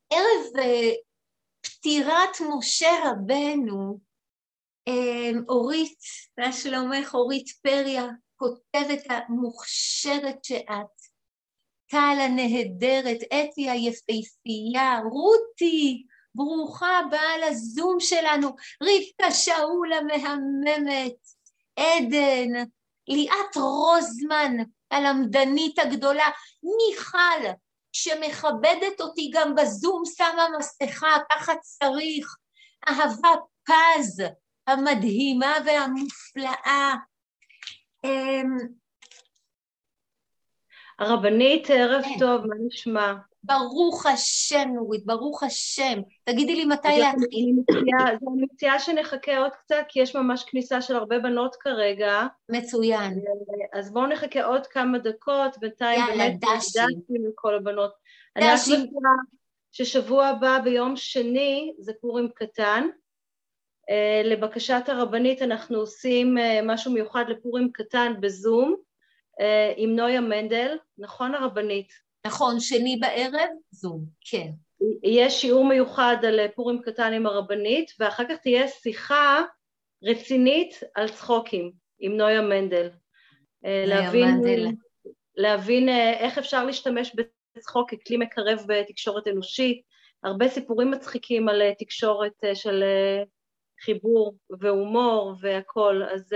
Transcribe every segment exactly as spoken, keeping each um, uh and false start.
ערב פטירת משה רבנו, אורית, מה שלומך, אורית פריה, כותבת המוכשרת שאת, טל הנהדרת, אתי היפהפייה, רותי, ברוכה הבאה לזום שלנו, רבקה שאול המהממת, עדן, ליאת רוזמן, הלמדנית הגדולה, מיכל, שמכבדת אותי גם בזום, שמה מסכה, ככה צריך, אהבה פז, המדהימה והמופלאה. הרבנית, ערב טוב, מה נשמע? ברוך השם, נורית, ברוך השם. תגידי לי מתי להתחיל. אני מציעה שנחכה עוד קצת, כי יש ממש כניסה של הרבה בנות כרגע. מצוין. אז בואו נחכה עוד כמה דקות, בינתיים באמת דשים עם כל הבנות. אני רק מציעה ששבוע הבא ביום שני זה פורים קטן. לבקשת הרבנית אנחנו עושים משהו מיוחד לפורים קטן בזום, עם נויה מנדל, נכון הרבנית? נכון, שני בערב, זום, כן. יהיה שיעור מיוחד על פורים קטן עם הרבנית, ואחר כך תהיה שיחה רצינית על צחוקים עם נויה מנדל. להבין, מנדל. להבין איך אפשר להשתמש בצחוק ככלי מקרב בתקשורת אנושית, הרבה סיפורים מצחיקים על תקשורת של חיבור והומור והכל, אז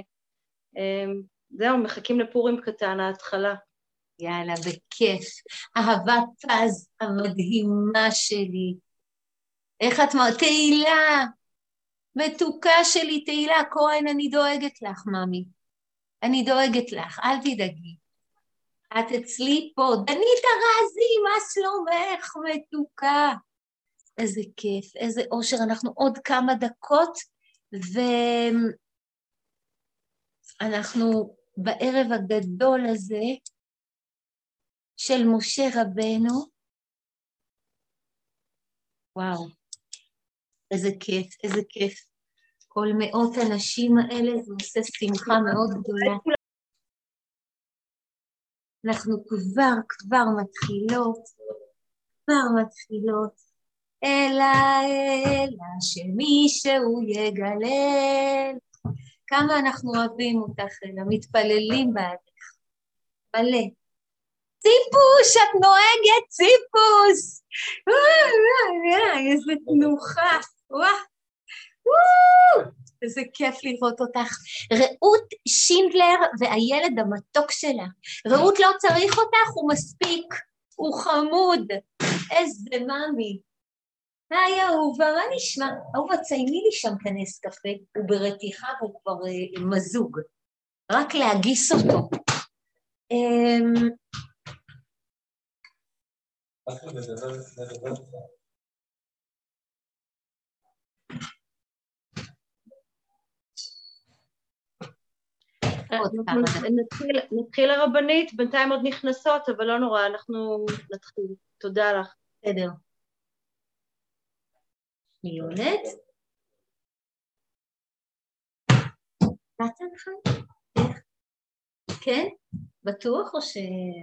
זהו, מחכים לפורים קטן, ההתחלה. יאללה, בכיף. אהבה פז המדהימה שלי. איך את אמרת? תהילה, מתוקה שלי, תהילה כהן, אני דואגת לך, ממי. אני דואגת לך, אל תדאגי. את אצלי פה, דנית הרזי, מה שלומך, מתוקה? איזה כיף, איזה אושר, אנחנו עוד כמה דקות, ואנחנו בערב הגדול הזה, של משה רבנו, וואו, איזה כיף, איזה כיף. כל מאות הנשים האלה, זה עושה שמחה מאוד גדולה. אנחנו כבר, כבר מתחילות, כבר מתחילות. אלא, אלא, שמישהו יגלל. כמה אנחנו אוהבים אותך, אלא, מתפללים בעדך. מלא. ציפוש, את נוהגת, ציפוש! איזה תנוחה, וואו! איזה כיף לראות אותך. רעות שינדלר והילד המתוק שלה. רעות לא צריך אותך, הוא מספיק, הוא חמוד. איזה ממי. היי אהובה, מה נשמע? אהובה, צייני לי שם כנס קפה, הוא ברתיחה והוא כבר מזוג. רק להגיס אותו. נתחיל הרבנית, בינתיים עוד נכנסות, אבל לא נורא, אנחנו נתחיל. תודה לך. בסדר. מיונת? נתן לך? כן? בטוח או ש...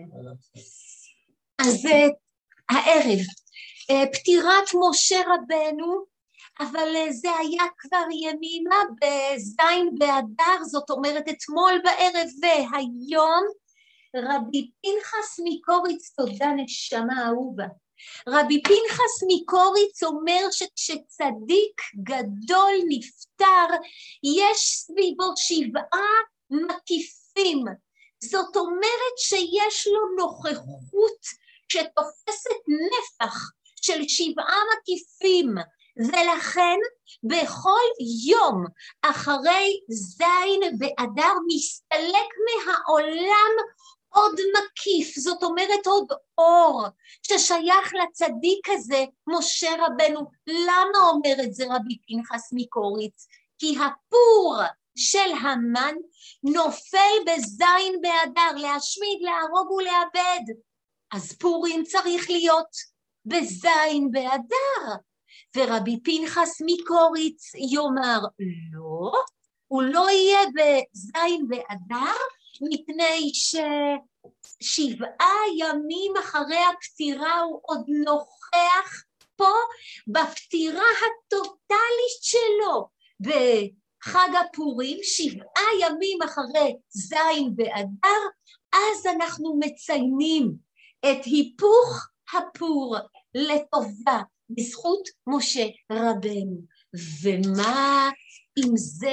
אז הערב, פטירת משה רבנו, אבל זה היה כבר ימימה בזין באדר, זאת אומרת אתמול בערב והיום, רבי פנחס מקוריץ, תודה נשמה אהובה, רבי פנחס מקוריץ אומר שכשצדיק גדול נפטר, יש סביבו שבעה מקיפים, זאת אומרת שיש לו נוכחות שתופסת נפח של שבעה מקיפים, ולכן בכל יום אחרי זין באדר מסתלק מהעולם עוד מקיף, זאת אומרת עוד אור ששייך לצדיק הזה, משה רבנו. למה אומר את זה רבי פנחס מקוריץ? כי הפור של המן נופל בזין באדר, להשמיד, להרוג ולאבד. אז פורים צריך להיות בזין באדר. ורבי פנחס מקוריץ יאמר, לא, הוא לא יהיה בזין באדר, מפני ששבעה ימים אחרי הפטירה הוא עוד נוכח פה בפטירה הטוטלית שלו, בחג הפורים, שבעה ימים אחרי זין באדר, אז אנחנו מציינים את היפוך הפור לטובה בזכות משה רבנו. ומה עם זה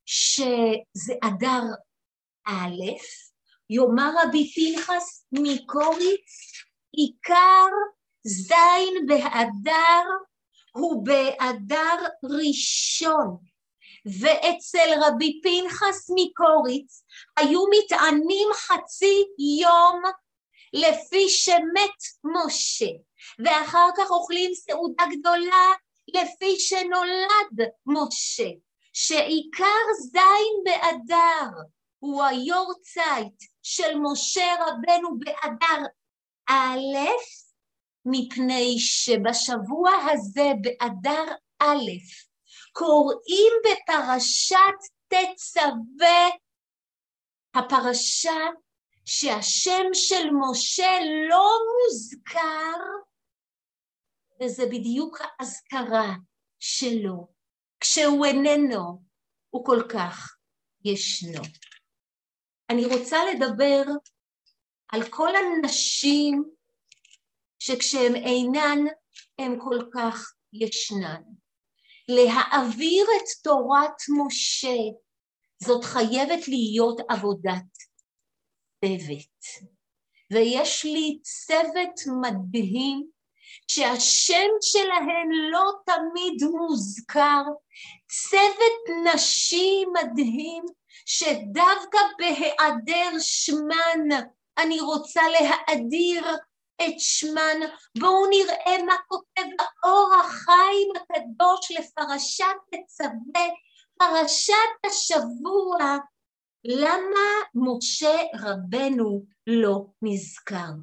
שזה אדר א', יאמר רבי פנחס מקוריץ, עיקר זין באדר הוא באדר ראשון, ואצל רבי פנחס מקוריץ היו מתענים חצי יום לפי שמת משה, ואחר כך אוכלים סעודה גדולה לפי שנולד משה, שעיקר זין באדר הוא היורצייט של משה רבנו באדר א', מפני שבשבוע הזה באדר א' קוראים בפרשת תצווה, הפרשה שהשם של משה לא מוזכר, וזה בדיוק האזכרה שלו, כשהוא איננו, הוא כל כך ישנו. אני רוצה לדבר על כל הנשים שכשהם אינן, הם כל כך ישנן. להעביר את תורת משה, זאת חייבת להיות עבודת צוות. ויש לי צוות מדהים, שהשם שלהן לא תמיד מוזכר, צוות נשי מדהים, שדווקא בהיעדר שמן, אני רוצה להאדיר את שמן. בואו נראה מה כותב האור החיים הקדוש לפרשת תצווה, פרשת השבוע. למה משה רבנו לא נזכר?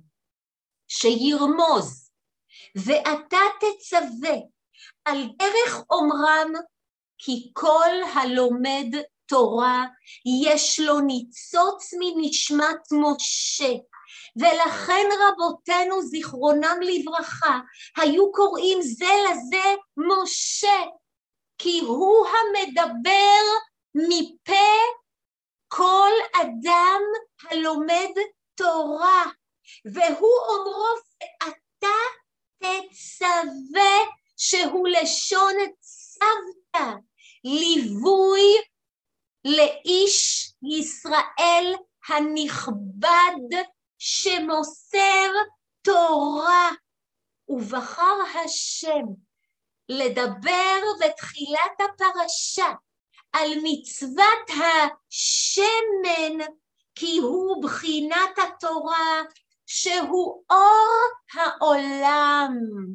שירמוז, ואתה תצווה על דרך אומרם, כי כל הלומד תורה יש לו ניצוץ מנשמת משה, ולכן רבותינו זיכרונם לברכה היו קוראים זה לזה משה, כי הוא המדבר מפה כל אדם הלומד תורה, והוא אומרו ואתה תצווה, שהוא לשון צוותא, ליווי לאיש ישראל הנכבד שמוסר תורה. ובחר השם לדבר בתחילת הפרשה על מצוות השמן, כי הוא בחינת התורה, שהוא אור העולם.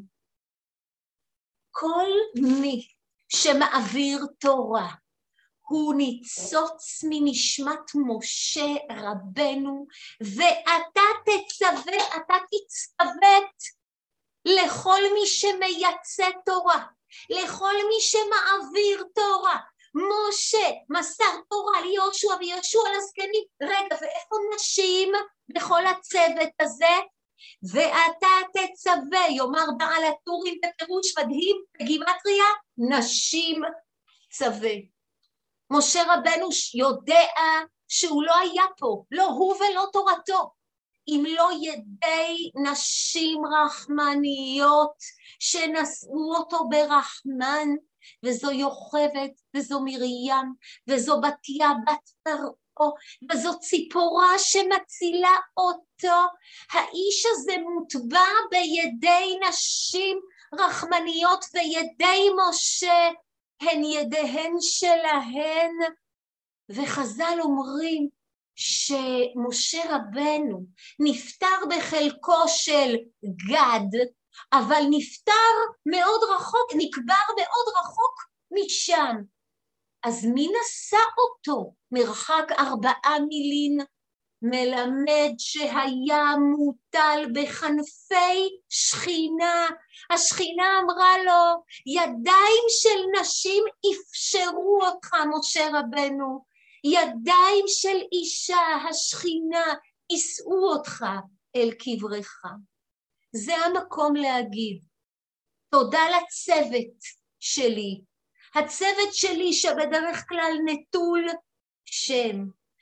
כל מי שמעביר תורה הוא ניצוץ מנשמת משה רבנו, ואתה תצווה, אתה תצוות לכל מי שמייצא תורה, לכל מי שמעביר תורה. משה מסר תורה ליהושע ויהושע לזקנים. רגע, ואיפה נשים בכל הצוות הזה? ואתה תצווה, יאמר בעל הטורים בפירוש מדהים בגימטריה, נשים צווה. משה רבנו יודע שהוא לא היה פה, לא הוא ולא תורתו, אם לא ידי נשים רחמניות שנשאו אותו ברחמן, וזו יוכבד, וזו מרים, וזו בתיה בת פרעה, וזו ציפורה שמצילה אותו. האיש הזה מוטבע בידי נשים רחמניות, וידי משה הן ידיהן שלהן. וחז"ל אומרים שמשה רבנו נפטר בחלקו של גד, אבל נפטר מאוד רחוק, נקבר מאוד רחוק משם. אז מי נשא אותו מרחק ארבעה מילין? מלמד שהיה מוטל בכנפי שכינה. השכינה אמרה לו, ידיים של נשים אפשרו אותך משה רבנו, ידיים של אישה, השכינה, יישאו אותך אל קברך. זה המקום להגיד, תודה לצוות שלי, הצוות שלי שבדרך כלל נטול שם,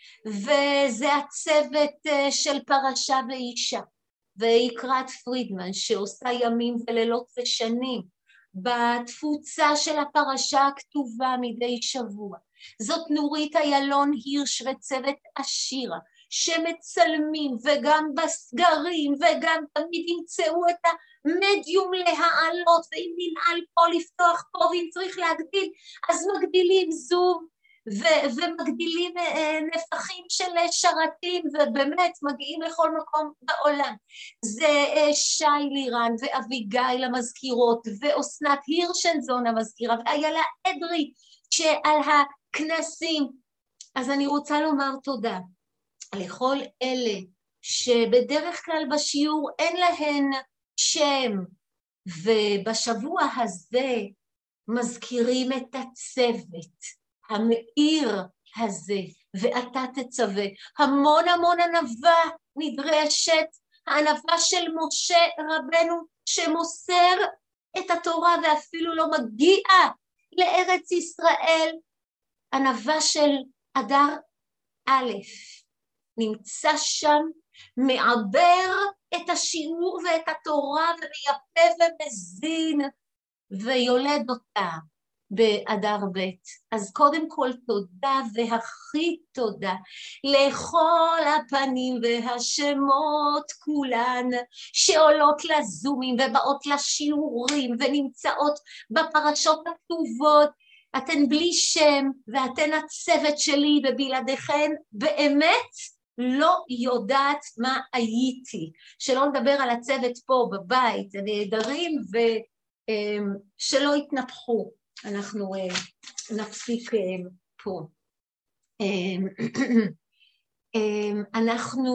וזה הצוות של פרשה ואישה, ויקרת פרידמן שעושה ימים ולילות ושנים בתפוצה של הפרשה הכתובה מדי שבוע. זאת נורית איילון הירש וצוות עשירה שמצלמים וגם בסגרים וגם תמיד ימצאו את המדיום להעלות, ואם ננעל פה לפתוח פה ואם צריך להגדיל אז מגדילים זום ו- ומגדילים נפחים של שרתים ובאמת מגיעים לכל מקום בעולם. זה שי לירן ואביגיל המזכירות ואוסנת הירשנזון המזכירה ואיילה אדרי שעל הכנסים. אז אני רוצה לומר תודה לכל אלה שבדרך כלל בשיעור אין להן שם, ובשבוע הזה מזכירים את הצוות המאיר הזה, ואתה תצווה. המון המון ענווה נדרשת, הענווה של משה רבנו שמוסר את התורה ואפילו לא מגיע לארץ ישראל. ענווה של אדר א' נמצא שם, מעבר את השיעור ואת התורה ומייפה ומזין ויולד אותה באדר ב'. אז קודם כל תודה, והכי תודה לכל הפנים והשמות כולן שעולות לזומים ובאות לשיעורים ונמצאות בפרשות הכתובות. אתן בלי שם ואתן הצוות שלי, ובלעדיכן באמת לא יודעת מה הייתי. שלא נדבר על הצוות פה בבית, הנהדרים, ושלא יתנפחו. אנחנו נפסיק פה. אנחנו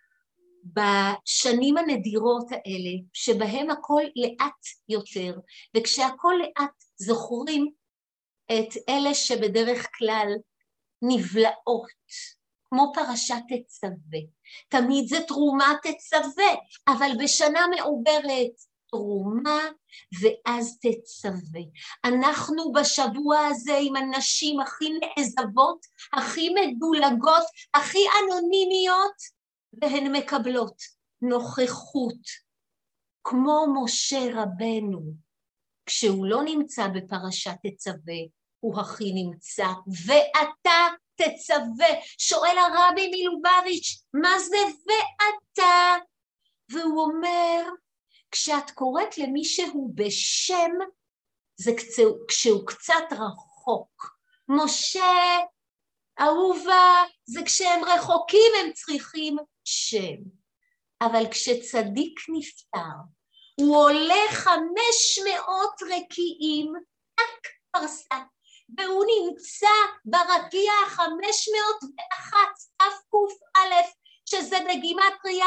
בשנים הנדירות האלה, שבהם הכל לאט יותר, וכשהכל לאט זוכרים את אלה שבדרך כלל נבלעות, כמו פרשת תצווה. תמיד זה תרומה תצווה, אבל בשנה מעוברת תרומה ואז תצווה. אנחנו בשבוע הזה עם הנשים הכי נעזבות, הכי מדולגות, הכי אנונימיות, והן מקבלות נוכחות, כמו משה רבנו. כשהוא לא נמצא בפרשת תצווה, הוא הכי נמצא, ואתה תצווה. שואל הרבי מלובביץ', מה זה ואתה? והוא אומר, כשאת קוראת למישהו בשם, זה כשהוא קצת רחוק. משה, אהובה, זה כשהם רחוקים הם צריכים שם. אבל כשצדיק נפטר, הוא עולה חמש מאות רקיעים, רק פרסה, והוא נמצא ברקיע חמש מאות ואחת, אף קוף א', שזה בגימטריה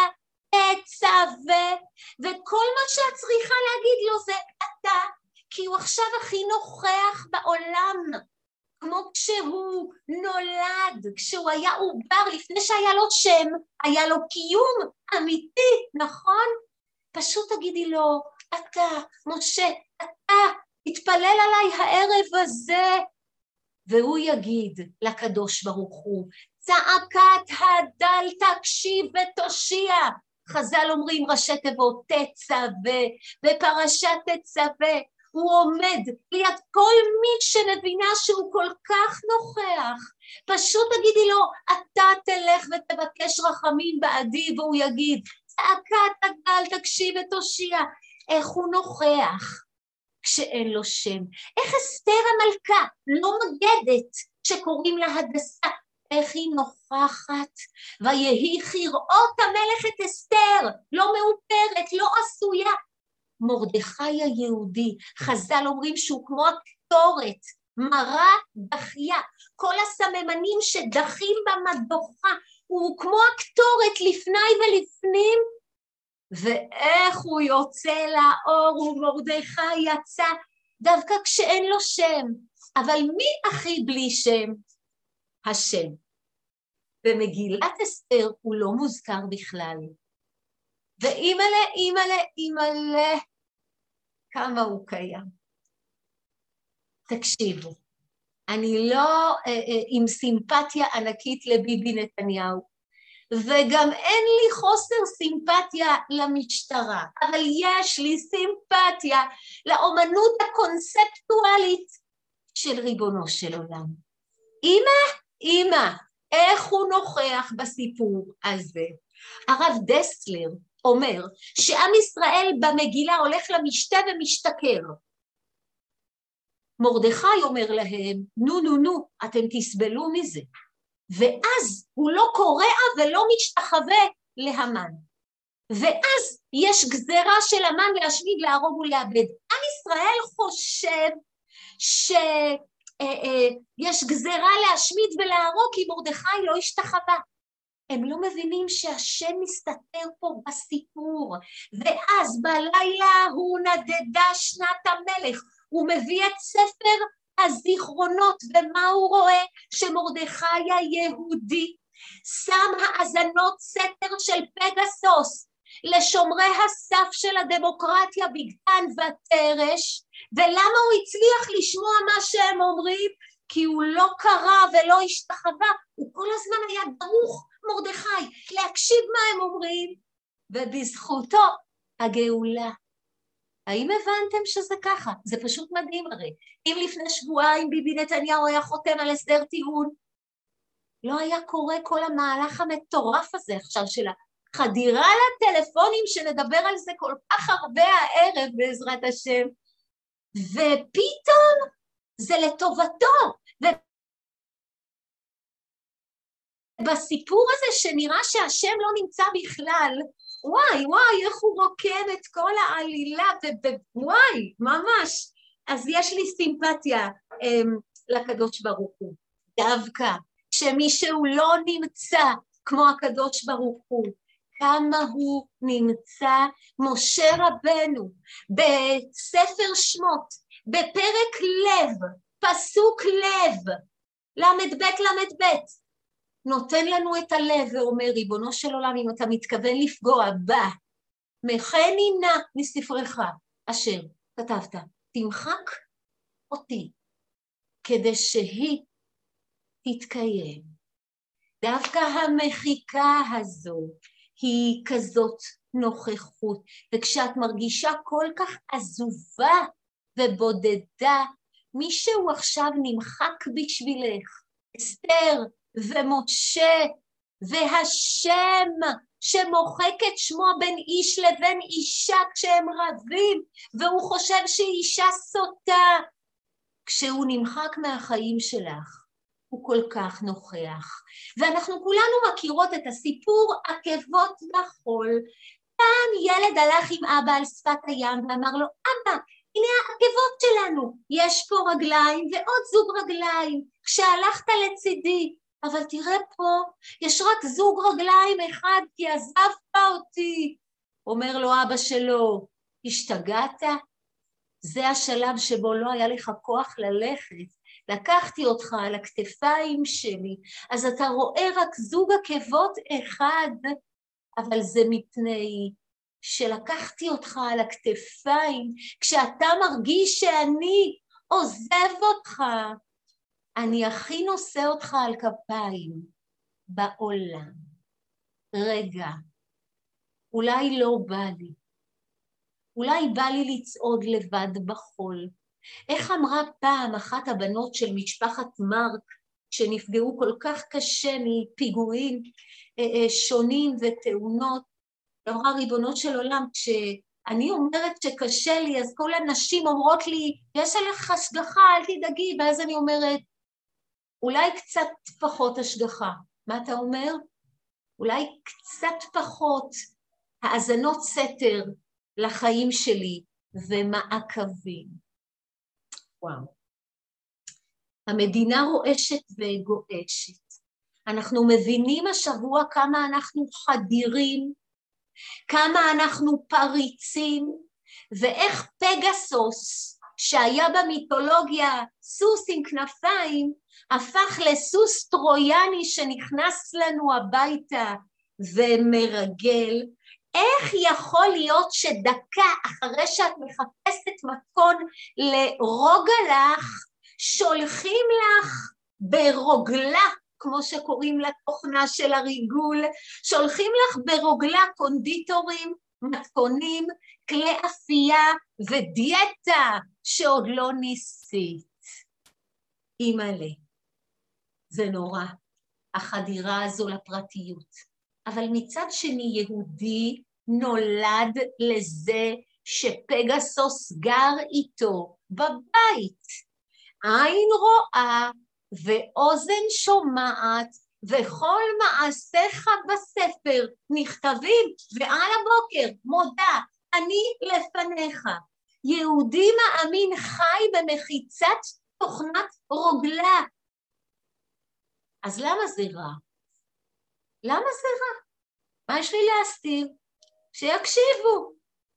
תצווה, וכל מה שאת צריכה להגיד לו זה אתה, כי הוא עכשיו הכי נוכח בעולם, כמו כשהוא נולד, כשהוא היה עובר, לפני שהיה לו שם, היה לו קיום אמיתי, נכון? פשוט תגידי לו, אתה, משה, אתה, תתפלל עליי הערב הזה, והוא יגיד לקדוש ברוך הוא, צעקת הדל תקשיב ותושיע. חז"ל אומרים ראשי תיבות תצווה, בפרשת תצווה, הוא עומד ליד כל מי שמבינה שהוא כל כך נוכח. פשוט תגידי לו, אתה תלך ותבקש רחמים בעדי, והוא יגיד, צעקת הדל תקשיב ותושיע. איך הוא נוכח כשאין לו שם? איך אסתר המלכה לא מגדת שקוראים לה הדסה? איך היא נוכחת? ויהי כראות המלך את אסתר, לא מאופרת, לא עשויה. מרדכי היהודי, חז"ל אומרים שהוא כמו הקטורת, מרה דחיה, כל הסממנים שדחים במדוכה, הוא כמו הקטורת לפני ולפנים, ואיך הוא יוצא לאור, ומרדכי יצא דווקא כשאין לו שם. אבל מי הכי בלי שם? השם. במגילת אסתר הוא לא מוזכר בכלל. ואימאלה, אימאלה, אימאלה, כמה הוא קיים. תקשיבו, אני לא אה, אה, עם סימפתיה ענקית לביבי נתניהו, וגם אין לי חוסר סימפתיה למשטרה, אבל יש לי סימפתיה לאומנות הקונספטואלית של ריבונו של עולם. אמא, אמא, איך הוא נוכח בסיפור הזה? הרב דסלר אומר שעם ישראל במגילה הולך למשתה ומשתכר. מרדכי אומר להם, נו נו נו, אתם תסבלו מזה. ואז הוא לא קורא ולא משתחווה להמן. ואז יש גזרה של המן להשמיד, להרוג ולאבד. עם ישראל חושב שיש גזרה להשמיד ולהרוג כי מרדכי לא השתחווה. הם לא מבינים שהשם מסתתר פה בסיפור. ואז בלילה הוא נדדה שנת המלך. הוא מביא את ספר הזיכרונות, ומה הוא רואה? שמרדכי היהודי שם האזנות סתר של פגסוס לשומרי הסף של הדמוקרטיה בגן ותרש, ולמה הוא הצליח לשמוע מה שהם אומרים? כי הוא לא קרא ולא השתחווה, הוא כל הזמן היה דרוך מרדכי להקשיב מה הם אומרים, ובזכותו הגאולה. האם הבנתם שזה ככה? זה פשוט מדהים הרי. אם לפני שבועיים ביבי נתניהו היה חותם על הסדר טיעון, לא היה קורה כל המהלך המטורף הזה עכשיו של החדירה לטלפונים, שנדבר על זה כל כך הרבה הערב בעזרת השם, ופתאום זה לטובתו. ובסיפור הזה שנראה שהשם לא נמצא בכלל, וואי, וואי, איך הוא רוקם את כל העלילה, וואי, ממש. אז יש לי סימפתיה um, לקדוש ברוך הוא. דווקא, שמישהו לא נמצא כמו הקדוש ברוך הוא, כמה הוא נמצא. משה רבנו, בספר שמות, בפרק לב, פסוק לב, למד בית למד בית, נותן לנו את הלב ואומר, ריבונו של עולם, אם אתה מתכוון לפגוע בה, מחני נא מספרך אשר כתבת, תמחק אותי, כדי שהיא תתקיים. דווקא המחיקה הזו היא כזאת נוכחות, וכשאת מרגישה כל כך עזובה ובודדה, מישהו עכשיו נמחק בשבילך, אסתר, ומשה, והשם שמוחק את שמו בין איש לבין אישה כשהם רבים, והוא חושב שהיא אישה סוטה. כשהוא נמחק מהחיים שלך, הוא כל כך נוכח. ואנחנו כולנו מכירות את הסיפור עקבות בחול. פעם ילד הלך עם אבא על שפת הים ואמר לו, אבא, הנה העקבות שלנו, יש פה רגליים ועוד זוג רגליים, כשהלכת לצידי, אבל תראה פה, יש רק זוג רגליים אחד, כי עזבת אותי. אומר לו אבא שלו, השתגעת? זה השלב שבו לא היה לך כוח ללכת. לקחתי אותך על הכתפיים שלי, אז אתה רואה רק זוג עקבות אחד, אבל זה מפני שלקחתי אותך על הכתפיים, כשאתה מרגיש שאני עוזב אותך, אני הכי נושא אותך על כפיים בעולם. רגע, אולי לא בא לי, אולי בא לי לצעוד לבד בחול. איך אמרה פעם אחת הבנות של משפחת מרק, שנפגעו כל כך קשה מפיגועים שונים ותאונות, אמרה, ריבונות של עולם, כשאני אומרת שקשה לי, אז כל הנשים אומרות לי, יש עליך השגחה, אל תדאגי, ואז אני אומרת, אולי קצת פחות השגחה. מה אתה אומר? אולי קצת פחות האזנות סתר לחיים שלי ומעקבים. וואו. המדינה רועשת וגועשת. אנחנו מבינים השבוע כמה אנחנו חדירים, כמה אנחנו פריצים, ואיך פגסוס, שהיה במיתולוגיה סוס עם כנפיים, הפך לסוס טרויאני שנכנס לנו הביתה ומרגל. איך יכול להיות שדקה אחרי שאת מחפשת מתכון לרוגע לך, שולחים לך ברוגלה, כמו שקוראים לתוכנה של הריגול, שולחים לך ברוגלה קונדיטורים, מתכונים, כלי אפייה ודיאטה שעוד לא ניסית. אימא'לה, זה נורא, החדירה הזו לפרטיות. אבל מצד שני יהודי נולד לזה שפגסוס גר איתו בבית. עין רואה ואוזן שומעת וכל מעשיך בספר נכתבים, ועל הבוקר מודה אני לפניך. יהודי מאמין חי במחיצת תוכנת רוגלה. אז למה זה רע? למה זה רע? מה יש לי להסתיר? שיקשיבו.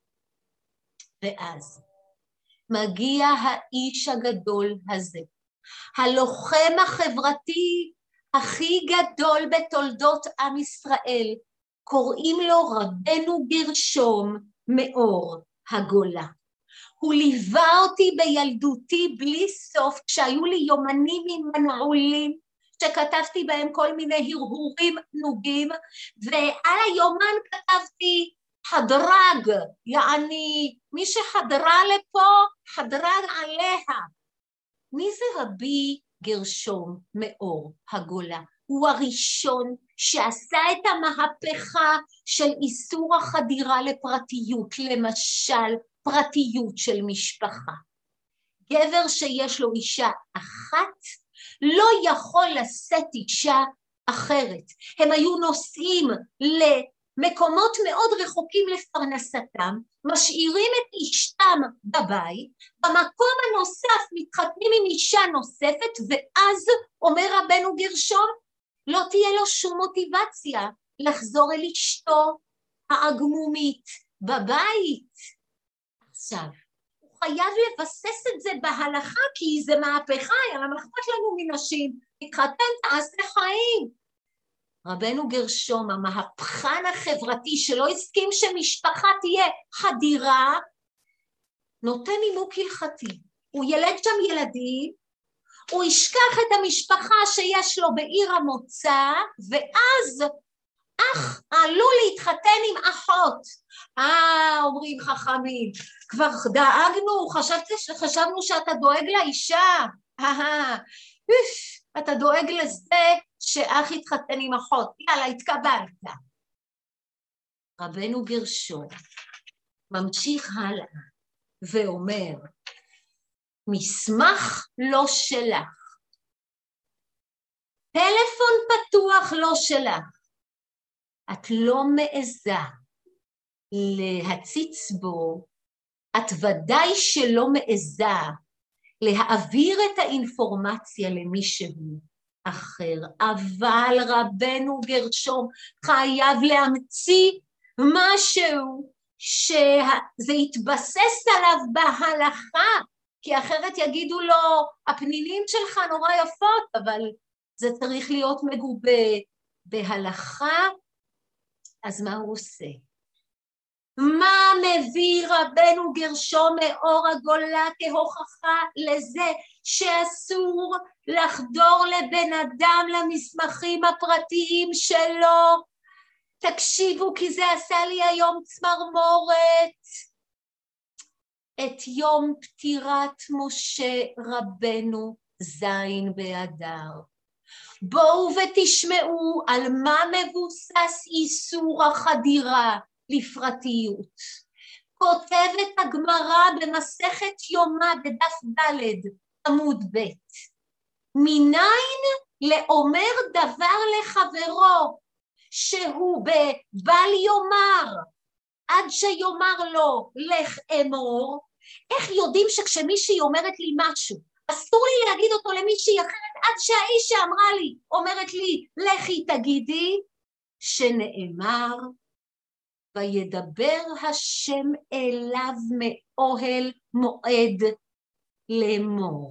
ואז מגיע האיש הגדול הזה, הלוחם החברתי הכי גדול בתולדות עם ישראל, קוראים לו רבנו גרשום מאור הגולה. הוא ליווה אותי בילדותי בלי סוף, כשהיו לי יומנים מנעולים, שכתבתי בהם כל מיני הרהורים נוגים, ועל היומן כתבתי חדרג, יעני מי שחדרה לפה, חדרג עליה. מי זה רבי גרשום מאור הגולה? הוא הראשון שעשה את המהפכה של איסור החדירה לפרטיות, למשל פרטיות של משפחה. גבר שיש לו אישה אחת, לא יכול לשאת אישה אחרת. הם היו נוסעים למקומות מאוד רחוקים לפרנסתם, משאירים את אשתם בבית, במקום הנוסף מתחתנים עם אישה נוספת, ואז אומר רבנו גרשום, לא תהיה לו שום מוטיבציה לחזור אל אשתו האגמומית בבית. עכשיו, חייב לבסס את זה בהלכה, כי זה מהפכה, יאללה מחפת לנו מנשים, תתחתן, תעשה חיים. רבנו גרשום, המהפכן החברתי שלא הסכים שמשפחה תהיה חדירה, נותן נימוק הלכתי. הוא ילד שם ילדים, הוא ישכח את המשפחה שיש לו בעיר המוצא, ואז אח עלול להתחתן עם אחות. אה, אומרים חכמים, כבר דאגנו, חשבתי, חשבנו שאתה דואג לאישה. אה, אתה דואג לזה שאח יתחתן עם אחות. יאללה, התקבלת. רבנו גרשום ממשיך הלאה ואומר, מסמך לא שלך, טלפון פתוח לא שלך, את לא מעזה להציץ בו, את ודאי שלא מעזה להעביר את האינפורמציה למישהו אחר, אבל רבנו גרשום חייב להמציא משהו שזה יתבסס עליו בהלכה, כי אחרת יגידו לו, הפנינים שלך נורא יפות, אבל זה צריך להיות מגובה בהלכה. אז מה הוא עושה? מה מביא רבנו גרשום מאור הגולה כהוכחה לזה שאסור לחדור לבן אדם למסמכים הפרטיים שלו? תקשיבו, כי זה עשה לי היום צמרמורת. את יום פטירת משה רבנו זין באדר. בואו ותשמעו על מה מבוסס איסור החדירה לפרטיות. כותבת הגמרא במסכת יומא בדף ד' עמוד ב', מניין לאומר דבר לחברו שהוא בבל יומר עד שיומר לו לך אמור. איך יודעים שכשמישהי אומרת לי משהו אסור לי להגיד אותו למישהי אחרת עד שהאיש שאמרה לי אומרת לי לכי תגידי? שנאמר וידבר השם אליו מאוהל מועד לאמור.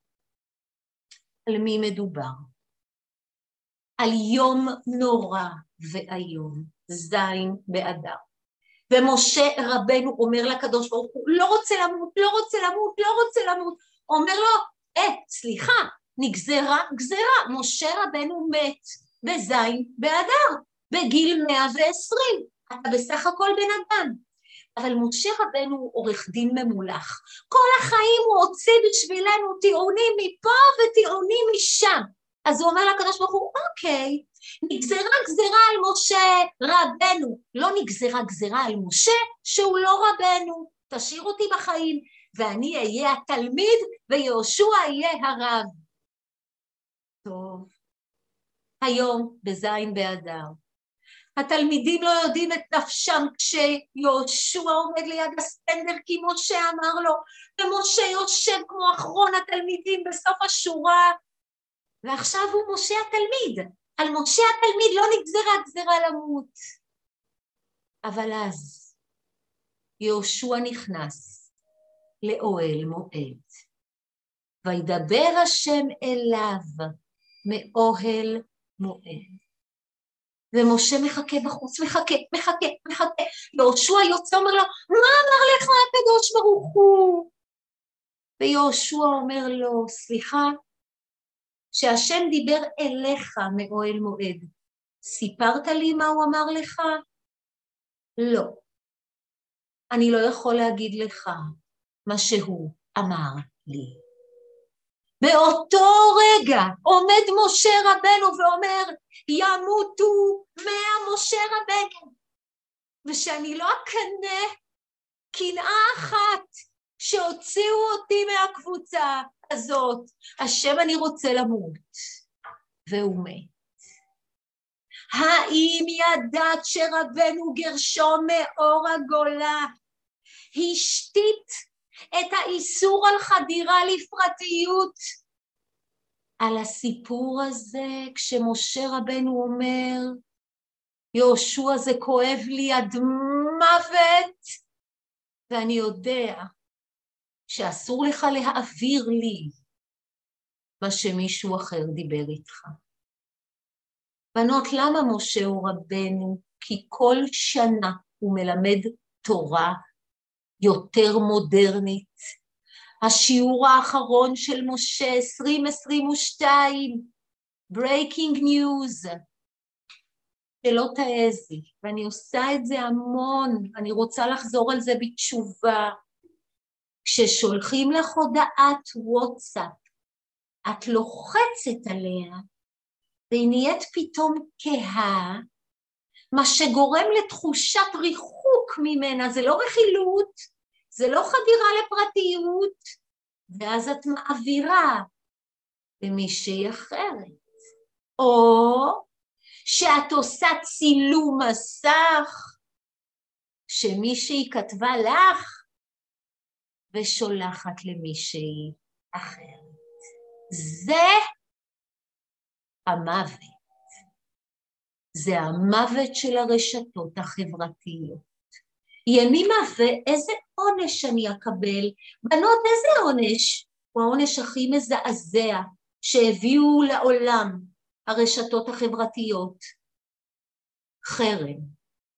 על מי מדובר? על יום נורא ואיום, זין באדר. ומשה רבנו אומר לקדוש ברוך הוא, לא רוצה למות, לא רוצה למות, לא רוצה למות. אומר לו, אה, סליחה, נגזרה, גזרה, משה רבנו מת בזין באדר, בגיל מאה ועשרים, אתה בסך הכל בן אדם. אבל משה רבנו הוא עורך דין ממולח, כל החיים הוא הוציא בשבילנו טיעונים מפה וטיעונים משם. אז הוא אומר לקדוש ברוך הוא, אוקיי, נגזרה גזרה על משה רבנו, לא נגזרה גזרה על משה שהוא לא רבנו, תשאיר אותי בחיים ואני אהיה התלמיד ויהושע יהיה הרב. טוב, היום בזין באדר, התלמידים לא יודעים את נפשם כשיהושע עומד ליד הסטנדר כי משה אמר לו, ומשה יושב כמו אחרון התלמידים בסוף השורה, ועכשיו הוא משה התלמיד, על משה התלמיד לא נגזרה גזרה למות. אבל אז יהושע נכנס לאוהל מועד, וידבר השם אליו מאוהל מועד. ומשה מחכה בחוץ, מחכה, מחכה, מחכה. יהושע יוצא אומר לו, מה אמר לך הקדוש ברוך הוא? ויהושע אומר לו, סליחה, שהשם דיבר אליך מאוהל מועד. סיפרת לי מה הוא אמר לך? לא. אני לא יכול להגיד לך מה שהוא אמר לי. באותו רגע עומד משה רבנו ואומר, ימותו מאה משה רבנו, ושאני לא אקנה קנאה אחת שהוציאו אותי מהקבוצה הזאת, השם אני רוצה למות, והוא מת. האם ידעת שרבנו גרשום מאור הגולה השתית את האיסור על חדירה לפרטיות על הסיפור הזה, כשמשה רבנו אומר, יהושע זה כואב לי עד מוות, ואני יודע שאסור לך להעביר לי מה שמישהו אחר דיבר איתך. בנות, למה משה הוא רבנו? כי כל שנה הוא מלמד תורה יותר מודרנית. השיעור האחרון של משה, עשרים עשרים ושתיים, Breaking News, שלא תעזי, ואני עושה את זה המון, אני רוצה לחזור על זה בתשובה. כששולחים לך הודעת וואטסאפ, את לוחצת עליה, והיא נהיית פתאום כהה, מה שגורם לתחושת ריחוק ממנה, זה לא רכילות, זה לא חדירה לפרטיות, ואז את מעבירה למישהי אחרת. או שאת עושה צילום מסך, שמישהי כתבה לך, ושולחת למישהי אחרת. זה המוות. זה המוות של הרשתות החברתיות. ימימה, ואיזה עונש אני אקבל? בנות, איזה עונש? הוא העונש הכי מזעזע שהביאו לעולם הרשתות החברתיות. חרם.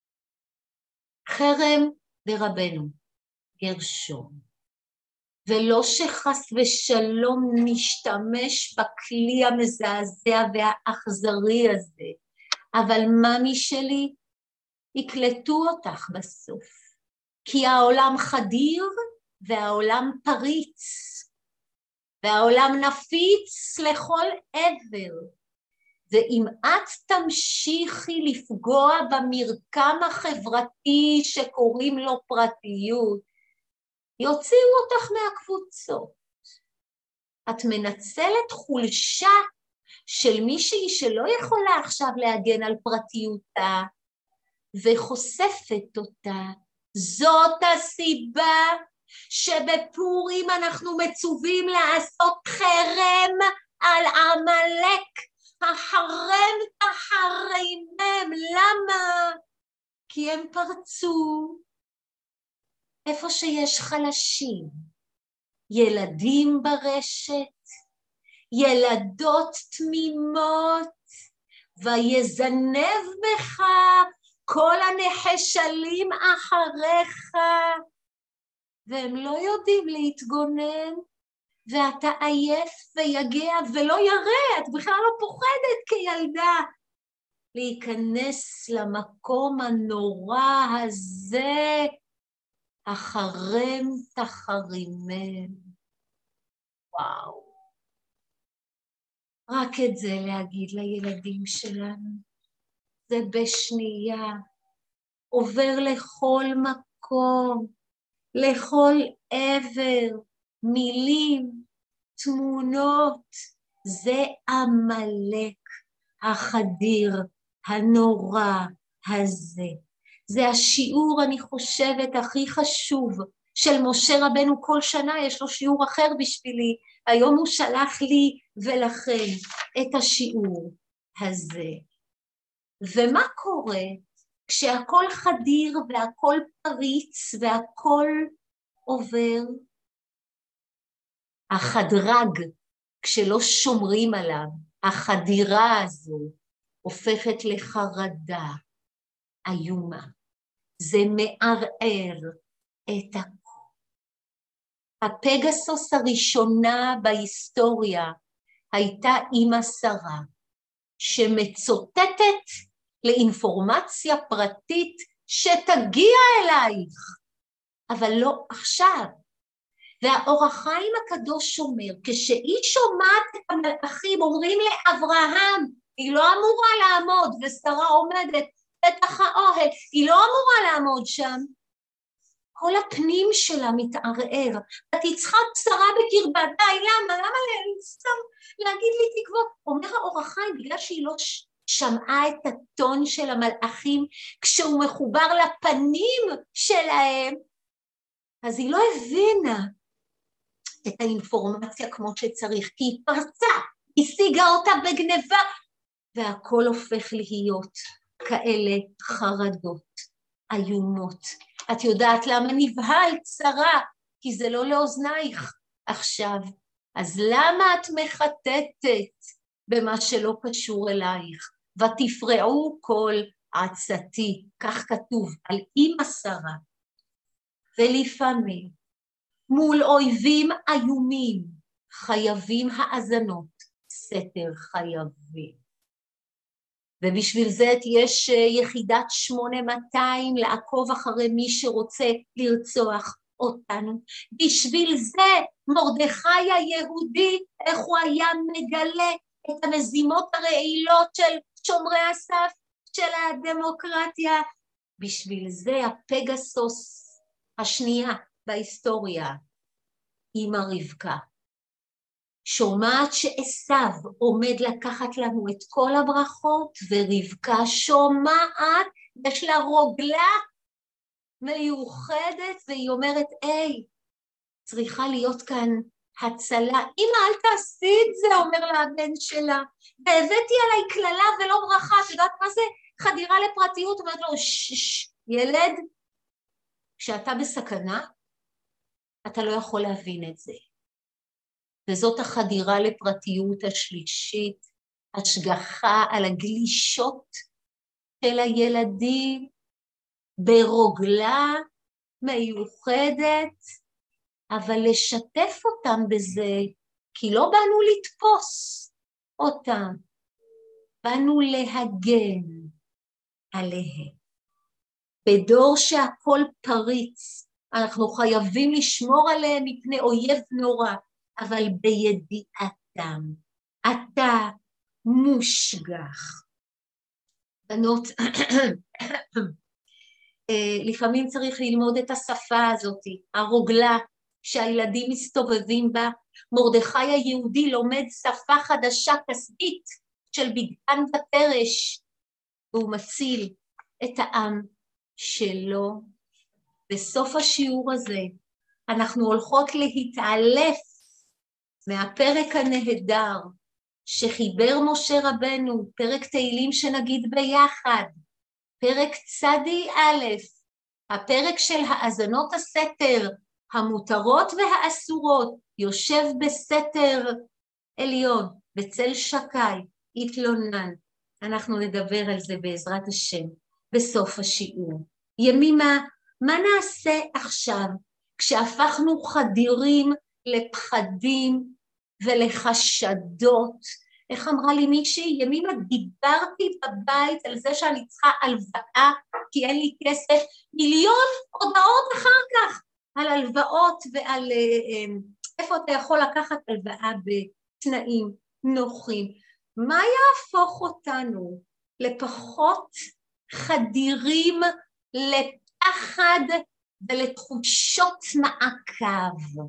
חרם לרבנו, גרשום. ולא שחס ושלום נשתמש בכלי המזעזע והאכזרי הזה, אבל ממי שלי, יקלטו אותך בסוף, כי העולם חדיר והעולם פריץ, והעולם נפיץ לכל עבר, ואם את תמשיכי לפגוע במרקם החברתי שקוראים לו פרטיות, יוציאו אותך מהקבוצות. את מנצלת חולשה של מישהי שלא יכולה עכשיו להגן על פרטיותה, וחושפת אותה. זאת הסיבה שבפורים אנחנו מצווים לעשות חרם על עמלק, החרם תחרימם. למה? כי הם פרצו איפה שיש חלשים, ילדים ברשת, ילדות תמימות, ויזנב בך כל הנחשלים אחריך, והם לא יודעים להתגונן, ואתה עייף ויגע ולא ירא, את בכלל לא פוחדת כילדה, להיכנס למקום הנורא הזה, אחרם תחרימם. וואו. רק את זה להגיד לילדים שלנו, זה בשנייה, עובר לכל מקום, לכל עבר, מילים, תמונות, זה עמלק החדיר הנורא הזה. זה השיעור, אני חושבת, הכי חשוב של משה רבנו. כל שנה יש לו שיעור אחר בשבילי, היום הוא שלח לי ולכם את השיעור הזה. ומה קורה כשהכל חדיר והכל פריץ והכל עובר? החדרג, כשלא שומרים עליו, החדירה הזו הופכת לחרדה איומה. זה מערער את הכל. הפגסוס הראשונה בהיסטוריה הייתה אמא שרה, שמצוטטת לאינפורמציה פרטית שתגיע אלייך, אבל לא עכשיו. והאור החיים הקדוש אומר, כשהיא שומעת את המלאכים אומרים לאברהם, היא לא אמורה לעמוד, ושרה עומדת פתח האוהל, היא לא אמורה לעמוד שם. כל הפנים שלה מתערער, ותצחק שרה בקרבה, די, למה? למה להגיד לי תקוות? אומר האור החיים, בגלל שהיא לא שמעה את הטון של המלאכים, כשהוא מחובר לפנים שלהם, אז היא לא הבינה את האינפורמציה כמו שצריך, כי היא פרצה, השיגה אותה בגניבה, והכל הופך להיות כאלה חרדות איומות. את יודעת למה נבהלת שרה? כי זה לא לאוזנייך עכשיו. אז למה את מחטטת במה שלא קשור אלייך? ותפרעו כל עצתי, כך כתוב על אמא שרה. ולפעמים מול אויבים איומים חייבים האזנות, סתר חייבים. ובשביל זה יש יחידת שמונה מאתיים לעקוב אחרי מי שרוצה לרצוח אותנו. בשביל זה מרדכי היהודי, איך הוא היה מגלה את המזימות הרעילות של שומרי הסף של הדמוקרטיה. בשביל זה הפגסוס השנייה בהיסטוריה, אמא רבקה, שומעת שעשיו עומד לקחת לנו את כל הברכות, ורבקה שומעת, יש לה רוגלה מיוחדת, והיא אומרת, היי, צריכה להיות כאן הצלה. אמא, אל תעשי את זה, אומר לה הבן שלה, והבאתי עליי כללה ולא ברכה, את יודעת מה זה? חדירה לפרטיות, אומרת לו, שש, ילד, כשאתה בסכנה, אתה לא יכול להבין את זה. וזאת החדירה לפרטיות השלישית, השגחה על הגלישות של הילדים, ברוגלה מיוחדת, אבל לשתף אותם בזה, כי לא באנו לתפוס אותם, באנו להגן עליהם. בדור שהכל פריץ, אנחנו חייבים לשמור עליהם מפני אויב נורא, אבל בידיעתם, אתה מושגח. בנות, לפעמים צריך ללמוד את השפה הזאת, הרוגלה שהילדים מסתובבים בה. מרדכי היהודי לומד שפה חדשה כספית של בגדן ותרש, והוא מציל את העם שלו. בסוף השיעור הזה אנחנו הולכות להתעלף מהפרק הנהדר שחיבר משה רבנו, פרק תהילים שנגיד ביחד, פרק צדי א', הפרק של האזנות הסתר, המותרות והאסורות, יושב בסתר עליון, בצל שקי, התלונן, אנחנו נדבר על זה בעזרת השם, בסוף השיעור. ימימה, מה נעשה עכשיו, כשהפכנו חדירים לפחדים ולחשדות? איך אמרה לי מישהי, ימימה, דיברתי בבית על זה שאני צריכה הלוואה, כי אין לי כסף, מיליון הודעות אחר כך, על הלוואות ועל איפה אתה יכול לקחת הלוואה בתנאים נוחים. מה יהפוך אותנו לפחות חדירים לפחד ולתחושות מעקב?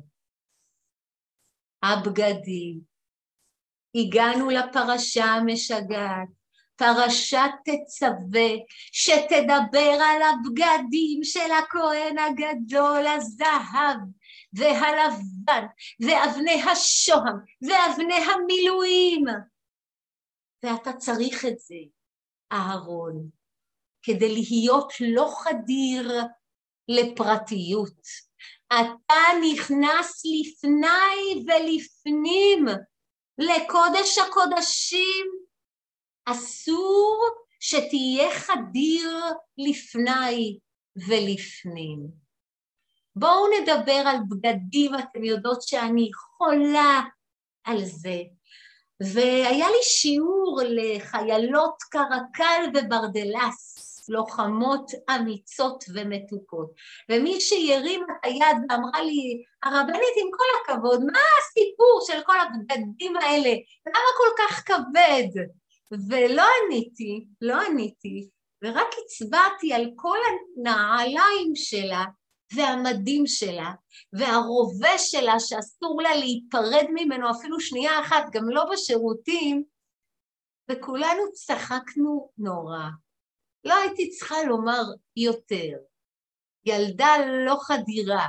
הבגדים. הגענו לפרשה המשגעת, פרשת תצווה, שתדבר על הבגדים של הכהן הגדול, הזהב והלבן, ואבני השוהם, ואבני המילואים. ואתה צריך את זה, אהרון, כדי להיות לא חדיר לפרטיות. אתה נכנס לפני ולפנים, לקודש הקודשים. אסור שתהיה חדיר לפני ולפנים. בואו נדבר על בגדים, אתם יודעות שאני חולה על זה. והיה לי שיעור לחיילות קרקל וברדלס, לוחמות אמיצות ומתוקות. ומי שירים את היד ואמרה לי, הרבנית, עם כל הכבוד, מה הסיפור של כל הבגדים האלה? למה כל כך כבד? ולא עניתי, לא עניתי, ורק הצבעתי על כל הנעליים שלה, והמדים שלה, והרובה שלה שאסור לה להיפרד ממנו אפילו שנייה אחת, גם לא בשירותים, וכולנו צחקנו נורא. לא הייתי צריכה לומר יותר. ילדה לא חדירה.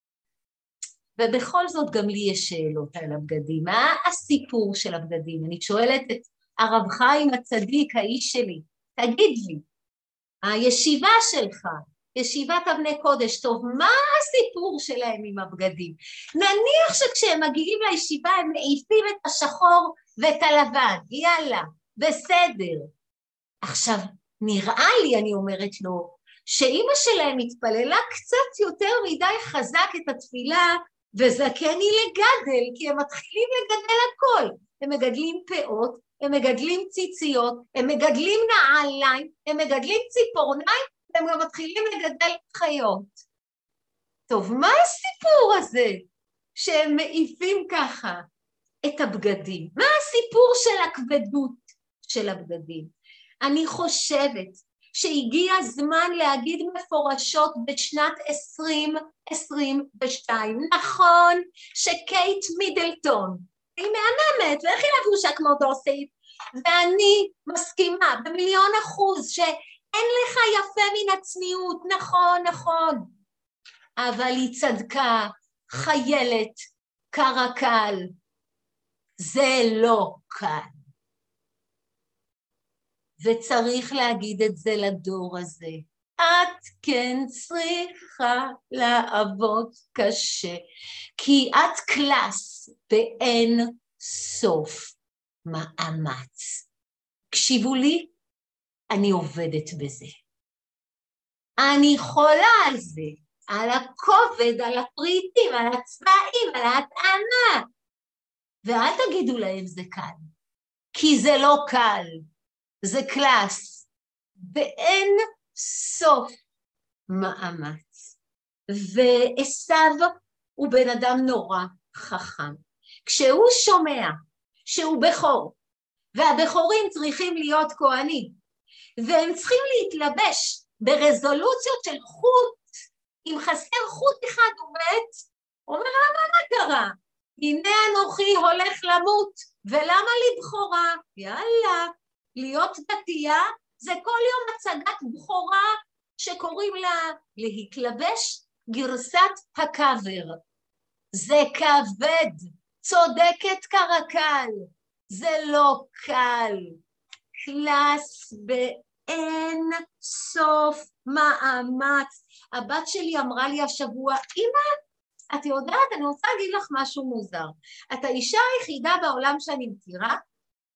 ובכל זאת גם לי יש שאלות על הבגדים. מה הסיפור של הבגדים? אני שואלת את הרב חיים הצדיק, האיש שלי, תגיד לי, הישיבה שלך, ישיבת אבני קודש, טוב, מה הסיפור שלהם עם הבגדים? נניח שכשהם מגיעים לישיבה הם מעיפים את השחור ואת הלבן, יאללה, בסדר. עכשיו, נראה לי, אני אומרת לו, שאמא שלהם התפללה קצת יותר מדי חזק את התפילה, וזקני לגדל, כי הם מתחילים לגדל הכל. הם מגדלים פאות, הם מגדלים ציציות, הם מגדלים נעליים, הם מגדלים ציפורניים, והם גם מתחילים לגדל חיות. טוב, מה הסיפור הזה שהם מעיפים ככה את הבגדים? מה הסיפור של הכבדות של הבגדים? אני חושבת שהגיע הזמן להגיד מפורשות בשנת עשרים עשרים ושתיים, נכון שקייט מידלטון, היא מהממת, ואיך היא לבושה כמו דוסית, ואני מסכימה במיליון אחוז שאין לך יפה מן הצניעות, נכון, נכון, אבל היא צדקה, חיילת, קרקל, זה לא קל. וצריך להגיד את זה לדור הזה. את כן צריכה לעבוד קשה, כי את קלאס באין סוף מאמץ. קשיבו לי, אני עובדת בזה. אני חולה על זה, על הכובד, על הפריטים, על הצבעים, על ההטענה. ואל תגידו להם זה קל, כי זה לא קל. זה קלאס, ואין סוף מאמץ. ועשיו הוא בן אדם נורא חכם. כשהוא שומע שהוא בכור, והבכורים צריכים להיות כהנים, והם צריכים להתלבש ברזולוציות של חוט, אם חסר חוט אחד הוא מת, הוא אומר, למה מה קרה? הנה אנוכי הולך למות, ולמה לי בכורה? יאללה. להיות דתייה זה כל יום הצגת בחורה שקוראים לה להתלבש גרסת הקבר. זה כבד, צודקת קרקל, זה לא קל. קלאס באין סוף מאמץ. הבת שלי אמרה לי השבוע, אמא, את יודעת, אני רוצה להגיד לך משהו מוזר. את האישה היחידה בעולם שאני מכירה,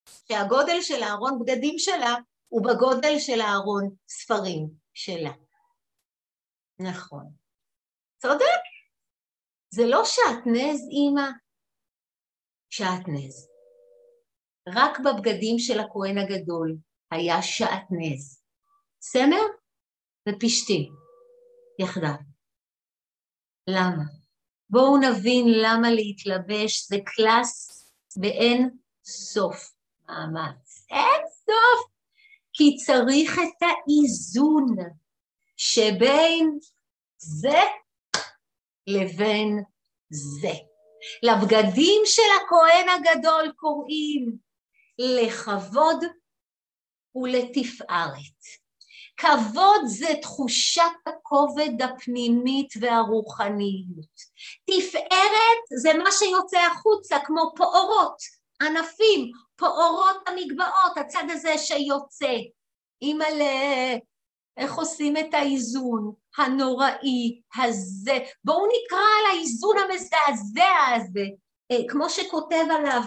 שהגודל של הארון בגדים שלה הוא בגודל של הארון ספרים שלה. נכון. צודק? זה לא שעטנז, אמא, שעטנז. רק בבגדים של הכהן הגדול היה שעטנז. סמר ופשתים יחדיו. למה? בואו נבין למה להתלבש זה קלאס ואין סוף מאמץ. אין סוף, כי צריך את האיזון שבין זה לבין זה. לבגדים של הכהן הגדול קוראים לכבוד ולתפארת. כבוד זה תחושת הכובד הפנימית והרוחניות. תפארת זה מה שיוצא החוצה, כמו פאורות, ענפים, פאורות המגבעות, הצד הזה שיוצא. אימא'לה, איך עושים את האיזון הנוראי הזה? בואו נקרא על האיזון המזעזע הזה, כמו שכותב עליו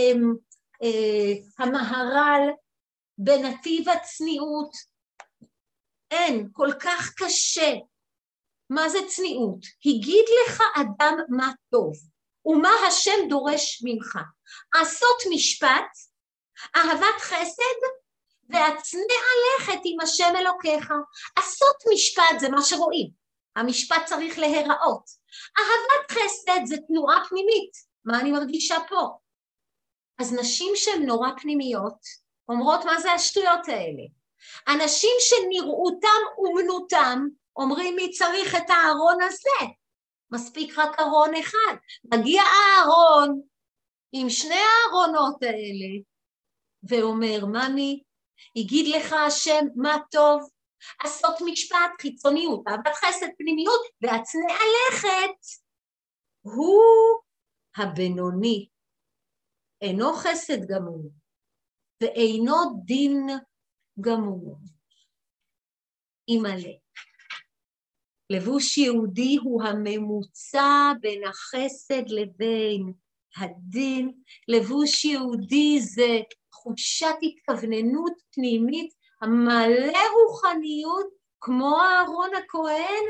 המהר"ל בנתיב הצניעות. אין, כל כך קשה. מה זה צניעות? הגיד לך אדם מה טוב, ומה השם דורש ממך. עשות משפט, אהבת חסד, והצנע לכת עם השם אלוקיך. עשות משפט זה מה שרואים. המשפט צריך להיראות. אהבת חסד זה תנועה פנימית. מה אני מרגישה פה? אז נשים שהן נורא פנימיות, אומרות מה זה השטויות האלה. אנשים שנראותם אומנותם, אומרים מי צריך את הארון הזה. מספיק רק ארון אחד. מגיע הארון עם שני הארונות האלה, ואומר, ממי, יגיד לך השם מה טוב, עשות משפט, חיצוניות, אהבת חסד, פנימיות, והצנע לכת, הוא הבינוני, אינו חסד גמור, ואינו דין גמור. אימא'לה. לבוש יהודי הוא הממוצע בין החסד לבין הדין. לבוש יהודי זה תחושת התכווננות פנימית המלא רוחניות כמו אהרון הכהן,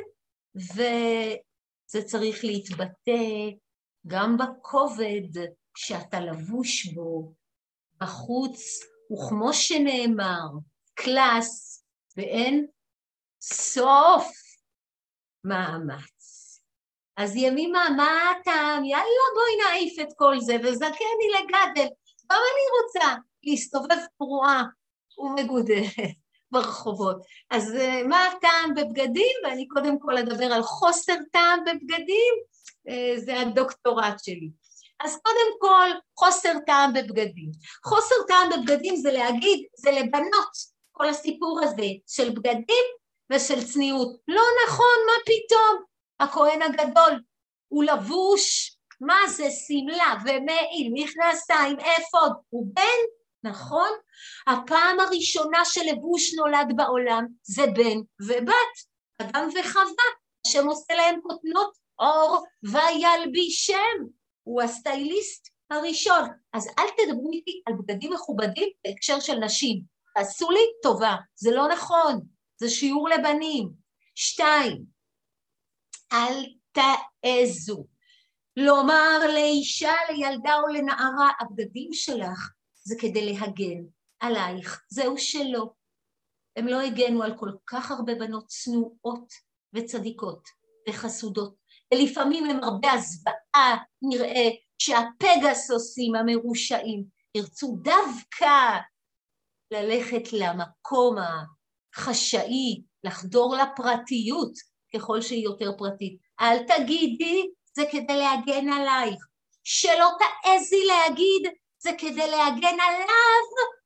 וזה צריך להתבטא גם בכובד שאתה לבוש בו בחוץ, וכמו שנאמר, קלאס ואין סוף מאמץ. אז ימימה, מה הטעם? יאללה, בואי נעיף את כל זה, וזכני לגדל. גם אני רוצה להסתובב פרועה ומגודלת ברחובות. אז מה הטעם בבגדים? ואני קודם כל אדבר על חוסר טעם בבגדים, זה הדוקטורט שלי. אז קודם כל, חוסר טעם בבגדים. חוסר טעם בבגדים זה להגיד, זה לבנות כל הסיפור הזה של בגדים ושל צניעות. לא נכון, מה פתאום? הכהן הגדול הוא לבוש, מה זה שמלה ומעיל, מכנסיים, אפוד, הוא בן, נכון? הפעם הראשונה שלבוש נולד בעולם זה בן ובת, אדם וחווה, השם עושה להם כותנות אור וילבישם, הוא הסטייליסט הראשון. אז אל תדברו איתי על בגדים מכובדים בהקשר של נשים, תעשו לי טובה, זה לא נכון, זה שיעור לבנים. שתיים, אל תעזו לומר לאישה, לילדה או לנערה, הבגדים שלך זה כדי להגן עלייך, זהו שלא. הם לא הגנו על כל כך הרבה בנות צנועות וצדיקות וחסודות, ולפעמים הם הרבה הזוועה, נראה שהפגסוסים המרושעים ירצו דווקא ללכת למקום החשאי, לחדור לפרטיות ככל שהיא יותר פרטית. אל תגידי, זה כדי להגן עלייך. שלא תעזי להגיד, זה כדי להגן עליו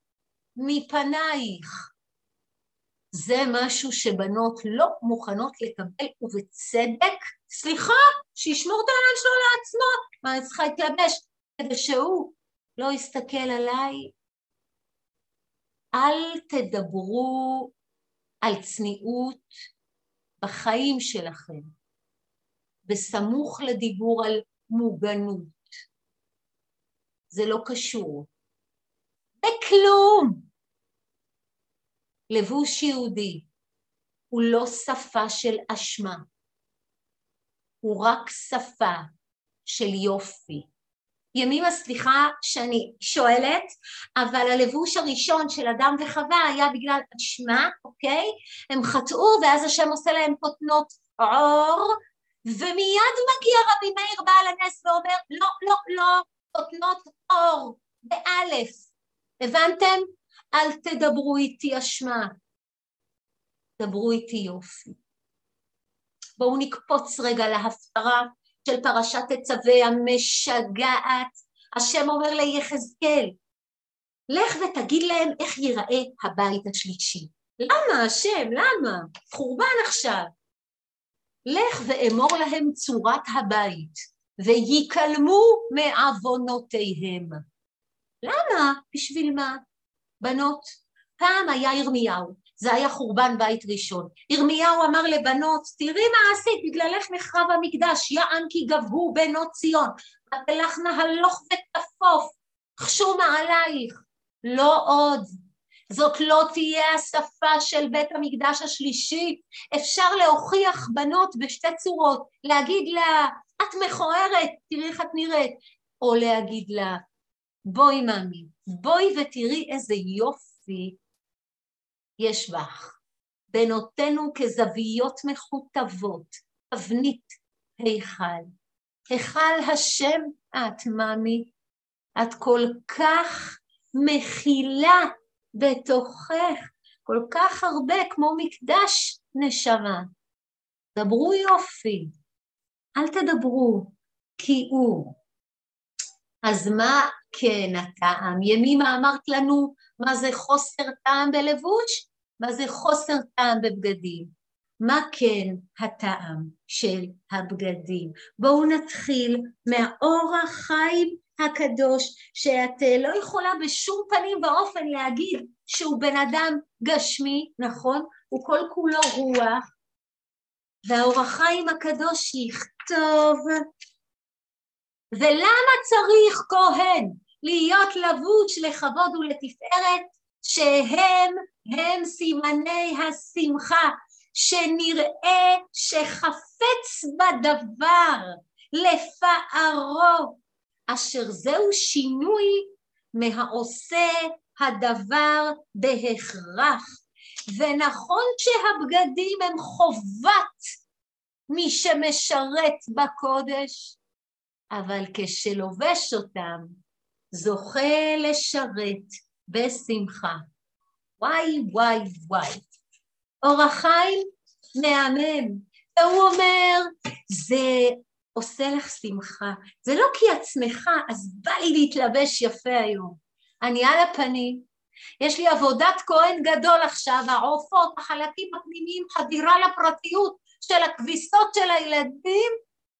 מפנייך. זה משהו שבנות לא מוכנות לקבל, ובצדק, סליחה, שישמור את העניין שלו לעצמו, מה אני צריכה להתלבש, כדי שהוא לא יסתכל עליי. אל תדברו על צניעות בחיים שלכם, בסמוך לדיבור על מוגנות. זה לא קשור. בכלל כלום. לבוש יהודי הוא לא שפה של אשמה, הוא רק שפה של יופי. ימימה, סליחה שאני שואלת, אבל הלבוש הראשון של אדם וחווה היה בגלל אשמה, אוקיי? הם חטאו ואז השם עושה להם כותנות עור, ומיד מגיע רבי מאיר בעל הנס ואומר, לא, לא, לא, כותנות עור, באלף. הבנתם? אל תדברו איתי אשמה, דברו איתי יופי. בואו נקפוץ רגע להפטרה של פרשת תצווה המשגעת. השם אומר ליחזקאל, לך ותגיד להם איך ייראה הבית השלישי. למה השם? למה? חורבן עכשיו. לך ואמור להם צורת הבית, ויקלמו מעוונותיהם. למה? בשביל מה? בנות, פעם היה ירמיהו, זה היה חורבן בית ראשון. ירמיהו אמר לבנות, תראי מה עשית, בגללך נחרב המקדש, יען כי גבהו בנות ציון, ותלכנה הלוך ותפוף, חשו מעלייך. לא עוד. זאת לא תהיה השפה של בית המקדש השלישי. אפשר להוכיח בנות בשתי צורות, להגיד לה, את מכוערת, תראי איך את נראית, או להגיד לה, בואי מאמי, בואי ותראי איזה יופי יש בך. בנותינו כזוויות מחוטבות, תבנית היכל. היכל השם את מאמי, את כל כך מכילה בתוכך, כל כך הרבה כמו מקדש נשמה. דברו יופי, אל תדברו כיעור. אז מה כן הטעם? ימימה אמרת לנו מה זה חוסר טעם בלבוש, מה זה חוסר טעם בבגדים. מה כן הטעם של הבגדים? בואו נתחיל מהאור החיים הקדוש, שאת לא יכולה בשום פנים ואופן להגיד שהוא בן אדם גשמי, נכון? הוא כל כולו רוח, והאור החיים הקדוש יכתוב. ולמה צריך כהן להיות לבוש לכבוד ולתפארת, שהם הם סימני השמחה, שנראה שחפץ בדבר לפארו, אשר זהו שינוי מהעושה הדבר בהכרח. ונכון שהבגדים הם חובת מי שמשרת בקודש, אבל כשלובש אותם זוכה לשרת בשמחה. וואי וואי וואי. אור החיים מהמם, והוא אומר, זה עושה לך שמחה, זה לא כי את שמחה, אז בא לי להתלבש יפה היום. אני על הפנים, יש לי עבודת כהן גדול עכשיו, העופות, החלקים הפנימיים, חדירה לפרטיות של הכביסות של הילדים,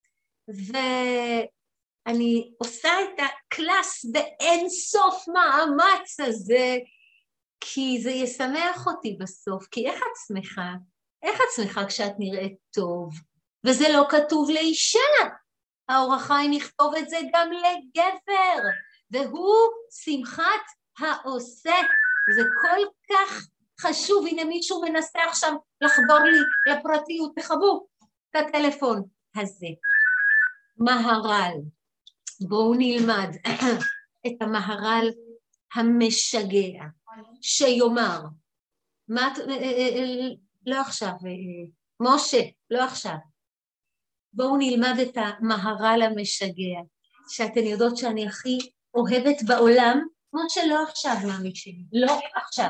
ואני עושה את הקלאס באין סוף מאמץ הזה, כי זה ישמח אותי בסוף, כי איך את שמחה? איך את שמחה כשאת נראית טוב? וזה לא כתוב לאישה, האור החיים יכתוב את זה גם לגבר, והוא שמחת העושה, וזה כל כך חשוב. הנה מישהו מנסה עכשיו לחדור לי לפרטיות, תחבו את הטלפון הזה. מהר"ל, בואו נלמד את המהר"ל המשגע, שיאמר, מה, לא עכשיו, משה, לא עכשיו, בואו נלמד את המהר"ל המשגע, שאתן יודעות שאני הכי אוהבת בעולם, כמו שלא עכשיו, מאמי שלי, לא עכשיו.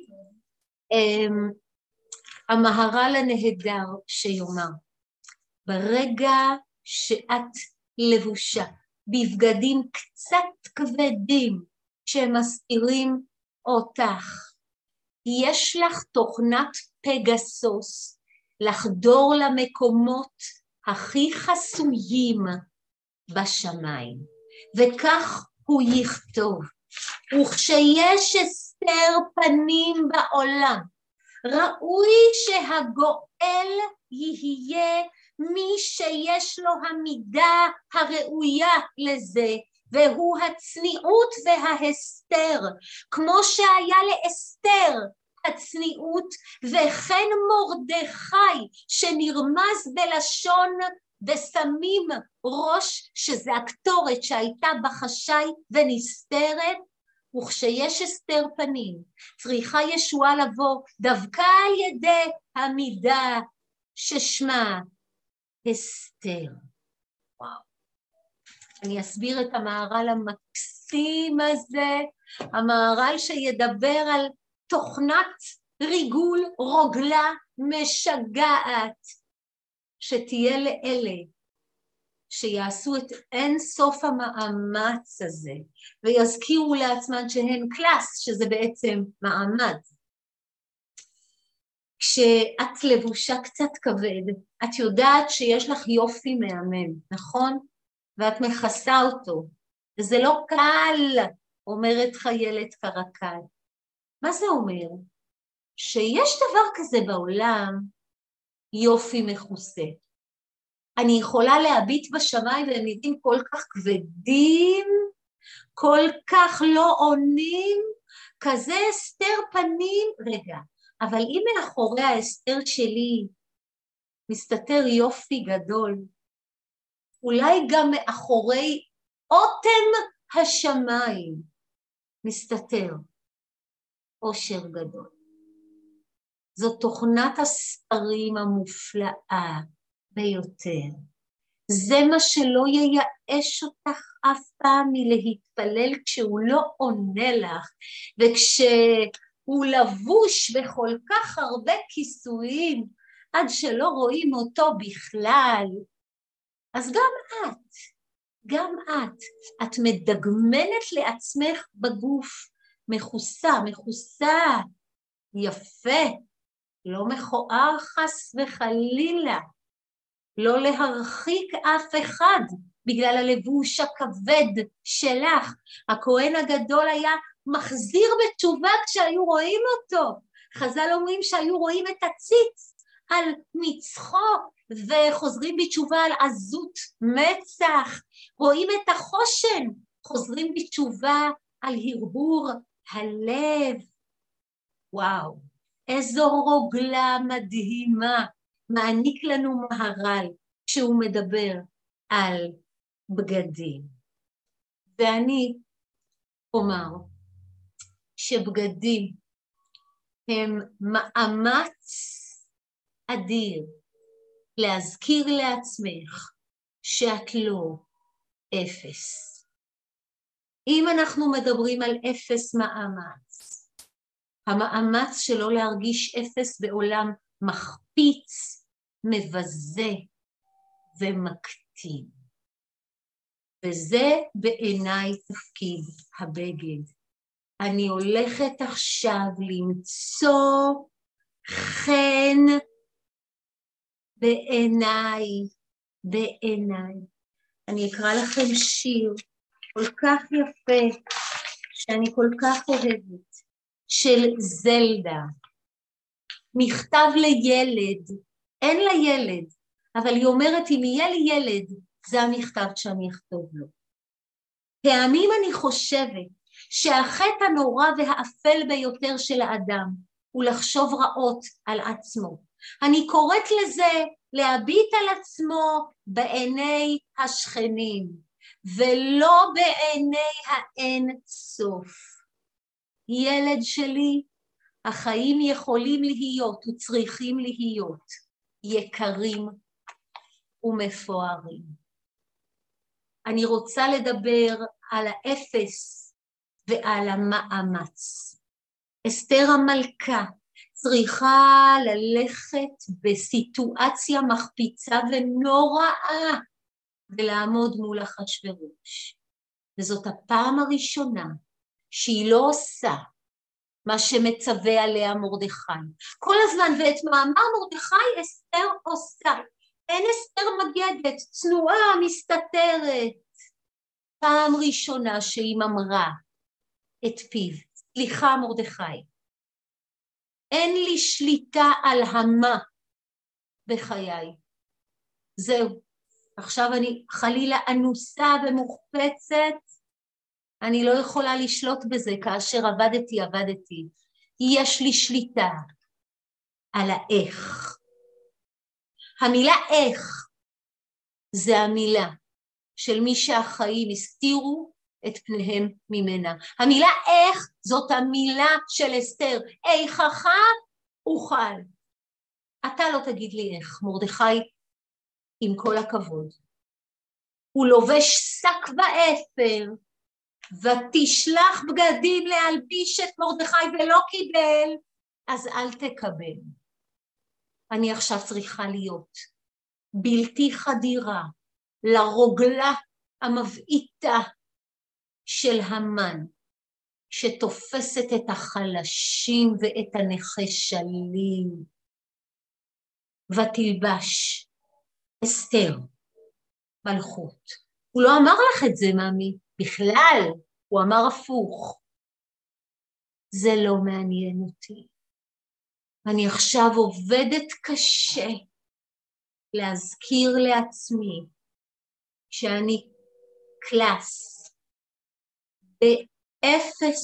המהר"ל הנהדר שיאמר, ברגע שאת לבושה בבגדים קצת כבדים שמסתירים אותך, יש לך תוכנת פגסוס לחדור למקומות הכי חסויים בשמיים, וכך הוא יכתוב. וכשיש הסתר פנים בעולם, ראוי שהגואל יהיה מי שיש לו המידה הראויה לזה, והוא הצניעות וההסתר, כמו שהיה לאסתר הצניעות, וכן מרדכי שנרמז בלשון ושמים ראש, שזה הקטורת שהייתה בחשאי ונסתרת, וכשיש הסתר פנים, צריכה ישועה לבוא דווקא על ידי המידה ששמה הסתר. וואו. אני אסביר את המהר"ל המקסים הזה, המהר"ל שידבר על תוכנת ריגול רוגלה משגעת, שתהיה לאלה שיעשו את אין סוף המאמץ הזה, ויזכירו לעצמן שהן קלאס, שזה בעצם מעמד. כשאת לבושה קצת כבד, את יודעת שיש לך יופי מהמם, נכון? ואת מכסה אותו, וזה לא קל, אומרת חיילת קרקל. מה זה אומר? שיש דבר כזה בעולם, יופי מכוסה. אני יכולה להביט בשמיים והם נראים כל כך כבדים, כל כך לא עונים, כזה הסתר פנים, רגע, אבל אם מאחורי ההסתר שלי מסתתר יופי גדול, אולי גם מאחורי אוטם השמיים מסתתר אושר גדול. זו תוכנת הסתרים המופלאה ביותר. זה מה שלא ייאש אותך אף פעם מלהתפלל כשהוא לא עונה לך, וכשהוא לבוש בכל כך הרבה כיסויים, עד שלא רואים אותו בכלל. אז גם את, גם את, את מדגמנת לעצמך בגוף, מכוסה, מכוסה, יפה, לא מכוער חס וחלילה, לא להרחיק אף אחד בגלל הלבוש הכבד שלך. הכהן הגדול היה מחזיר בתשובה כשהיו רואים אותו. חז"ל אומרים שהיו רואים את הציץ על מצחו וחוזרים בתשובה על עזות מצח. רואים את החושן, חוזרים בתשובה על הרהור הלב. וואו, איזו רוגלה מדהימה מעניק לנו מהר"ל כשהוא מדבר על בגדים. ואני אומר שבגדים הם מאמץ אדיר להזכיר לעצמך שאת לא אפס. אם אנחנו מדברים על אפס מאמץ, המאמץ שלא להרגיש אפס בעולם מחפיץ, מבזה ומקטין. וזה בעיניי תפקיד הבגד. אני הולכת עכשיו למצוא חן בעיניי, בעיניי. אני אקרא לכם שיר כל כך יפה, שאני כל כך אוהבת, של זלדה. מכתב לילד, אין לה ילד, אבל היא אומרת, אם יהיה לי ילד, זה המכתב שאני אכתוב לו. פעמים אני חושבת שהחטא הנורא והאפל ביותר של האדם הוא לחשוב רעות על עצמו. אני קוראת לזה להביט על עצמו בעיני השכנים, ולא בעיני האין סוף. ילד שלי, החיים יכולים להיות וצריכים להיות יקרים ומפוארים. אני רוצה לדבר על האפס ועל המאמץ. אסתר המלכה צריכה ללכת בסיטואציה מחפיצה ונוראה ולעמוד מול אחשוורוש. וזאת הפעם הראשונה שהיא לא עושה מה שמצווה עליה מרדכי. כל הזמן, ואת מאמר מרדכי אסתר עושה. אין אסתר מגדת, צנועה, מסתתרת. פעם ראשונה שהיא ממרה את פיו. סליחה מרדכי. אין לי שליטה על המה בחיי. זהו. עכשיו אני חלילה אנוסה ומוחפצת, אני לא יכולה לשלוט בזה, כאשר עבדתי, עבדתי. יש לי שליטה על האיך. המילה איך זה המילה של מי שהחיים הסתירו את פניהם ממנה. המילה איך זאת המילה של אסתר. איכך אוכל. אתה לא תגיד לי איך, מרדכי, עם כל הכבוד. הוא לובש שק ואפר, ותשלח בגדים להלביש את מרדכי ולא קיבל, אז אל תקבל. אני עכשיו צריכה להיות בלתי חדירה לרוגלה המבעיתה של המן, שתופסת את החלשים ואת הנחשלים, ותלבש אסתר מלכות. הוא לא אמר לך את זה, מאמי, בכלל, הוא אמר הפוך. זה לא מעניין אותי. אני עכשיו עובדת קשה להזכיר לעצמי שאני קלאס באפס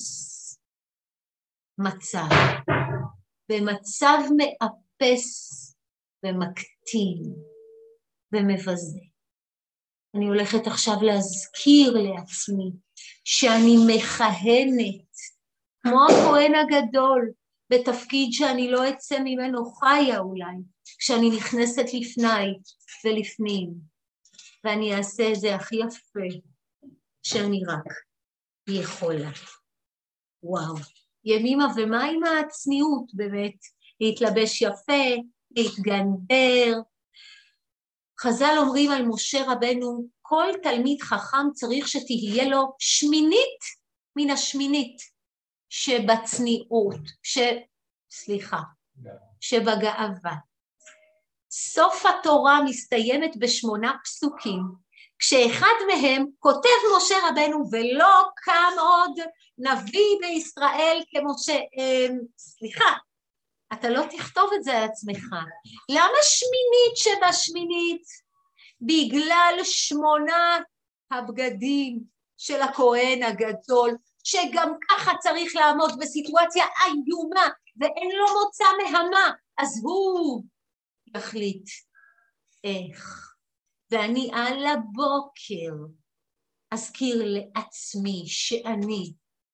מצב, במצב מאפס ומקטין ומבזה. אני הולכת עכשיו להזכיר לעצמי שאני מכהנת כמו הכהן הגדול בתפקיד שאני לא אצא ממנו חיה אולי, כשאני נכנסת לפני ולפנים, ואני אעשה את זה הכי יפה שאני רק יכולה. וואו, ימימה, ומה עם הצניעות באמת? להתלבש יפה, להתגנדר. חז"ל אומרים על משה רבנו, כל תלמיד חכם צריך שתהיה לו שמינית מן השמינית שבצניעות, ש... סליחה, שבגאווה. סוף התורה מסתיימת בשמונה פסוקים, כשאחד מהם כותב משה רבנו, ולא קם עוד נביא בישראל כמשה, סליחה, אתה לא תכתוב את זה על עצמך. למה שמינית שבשמינית? בגלל שמונה הבגדים של הכהן הגדול, שגם ככה צריך לעמוד בסיטואציה איומה, ואין לו מוצא מהמה, אז הוא יחליט איך. ואני על הבוקר אזכיר לעצמי שאני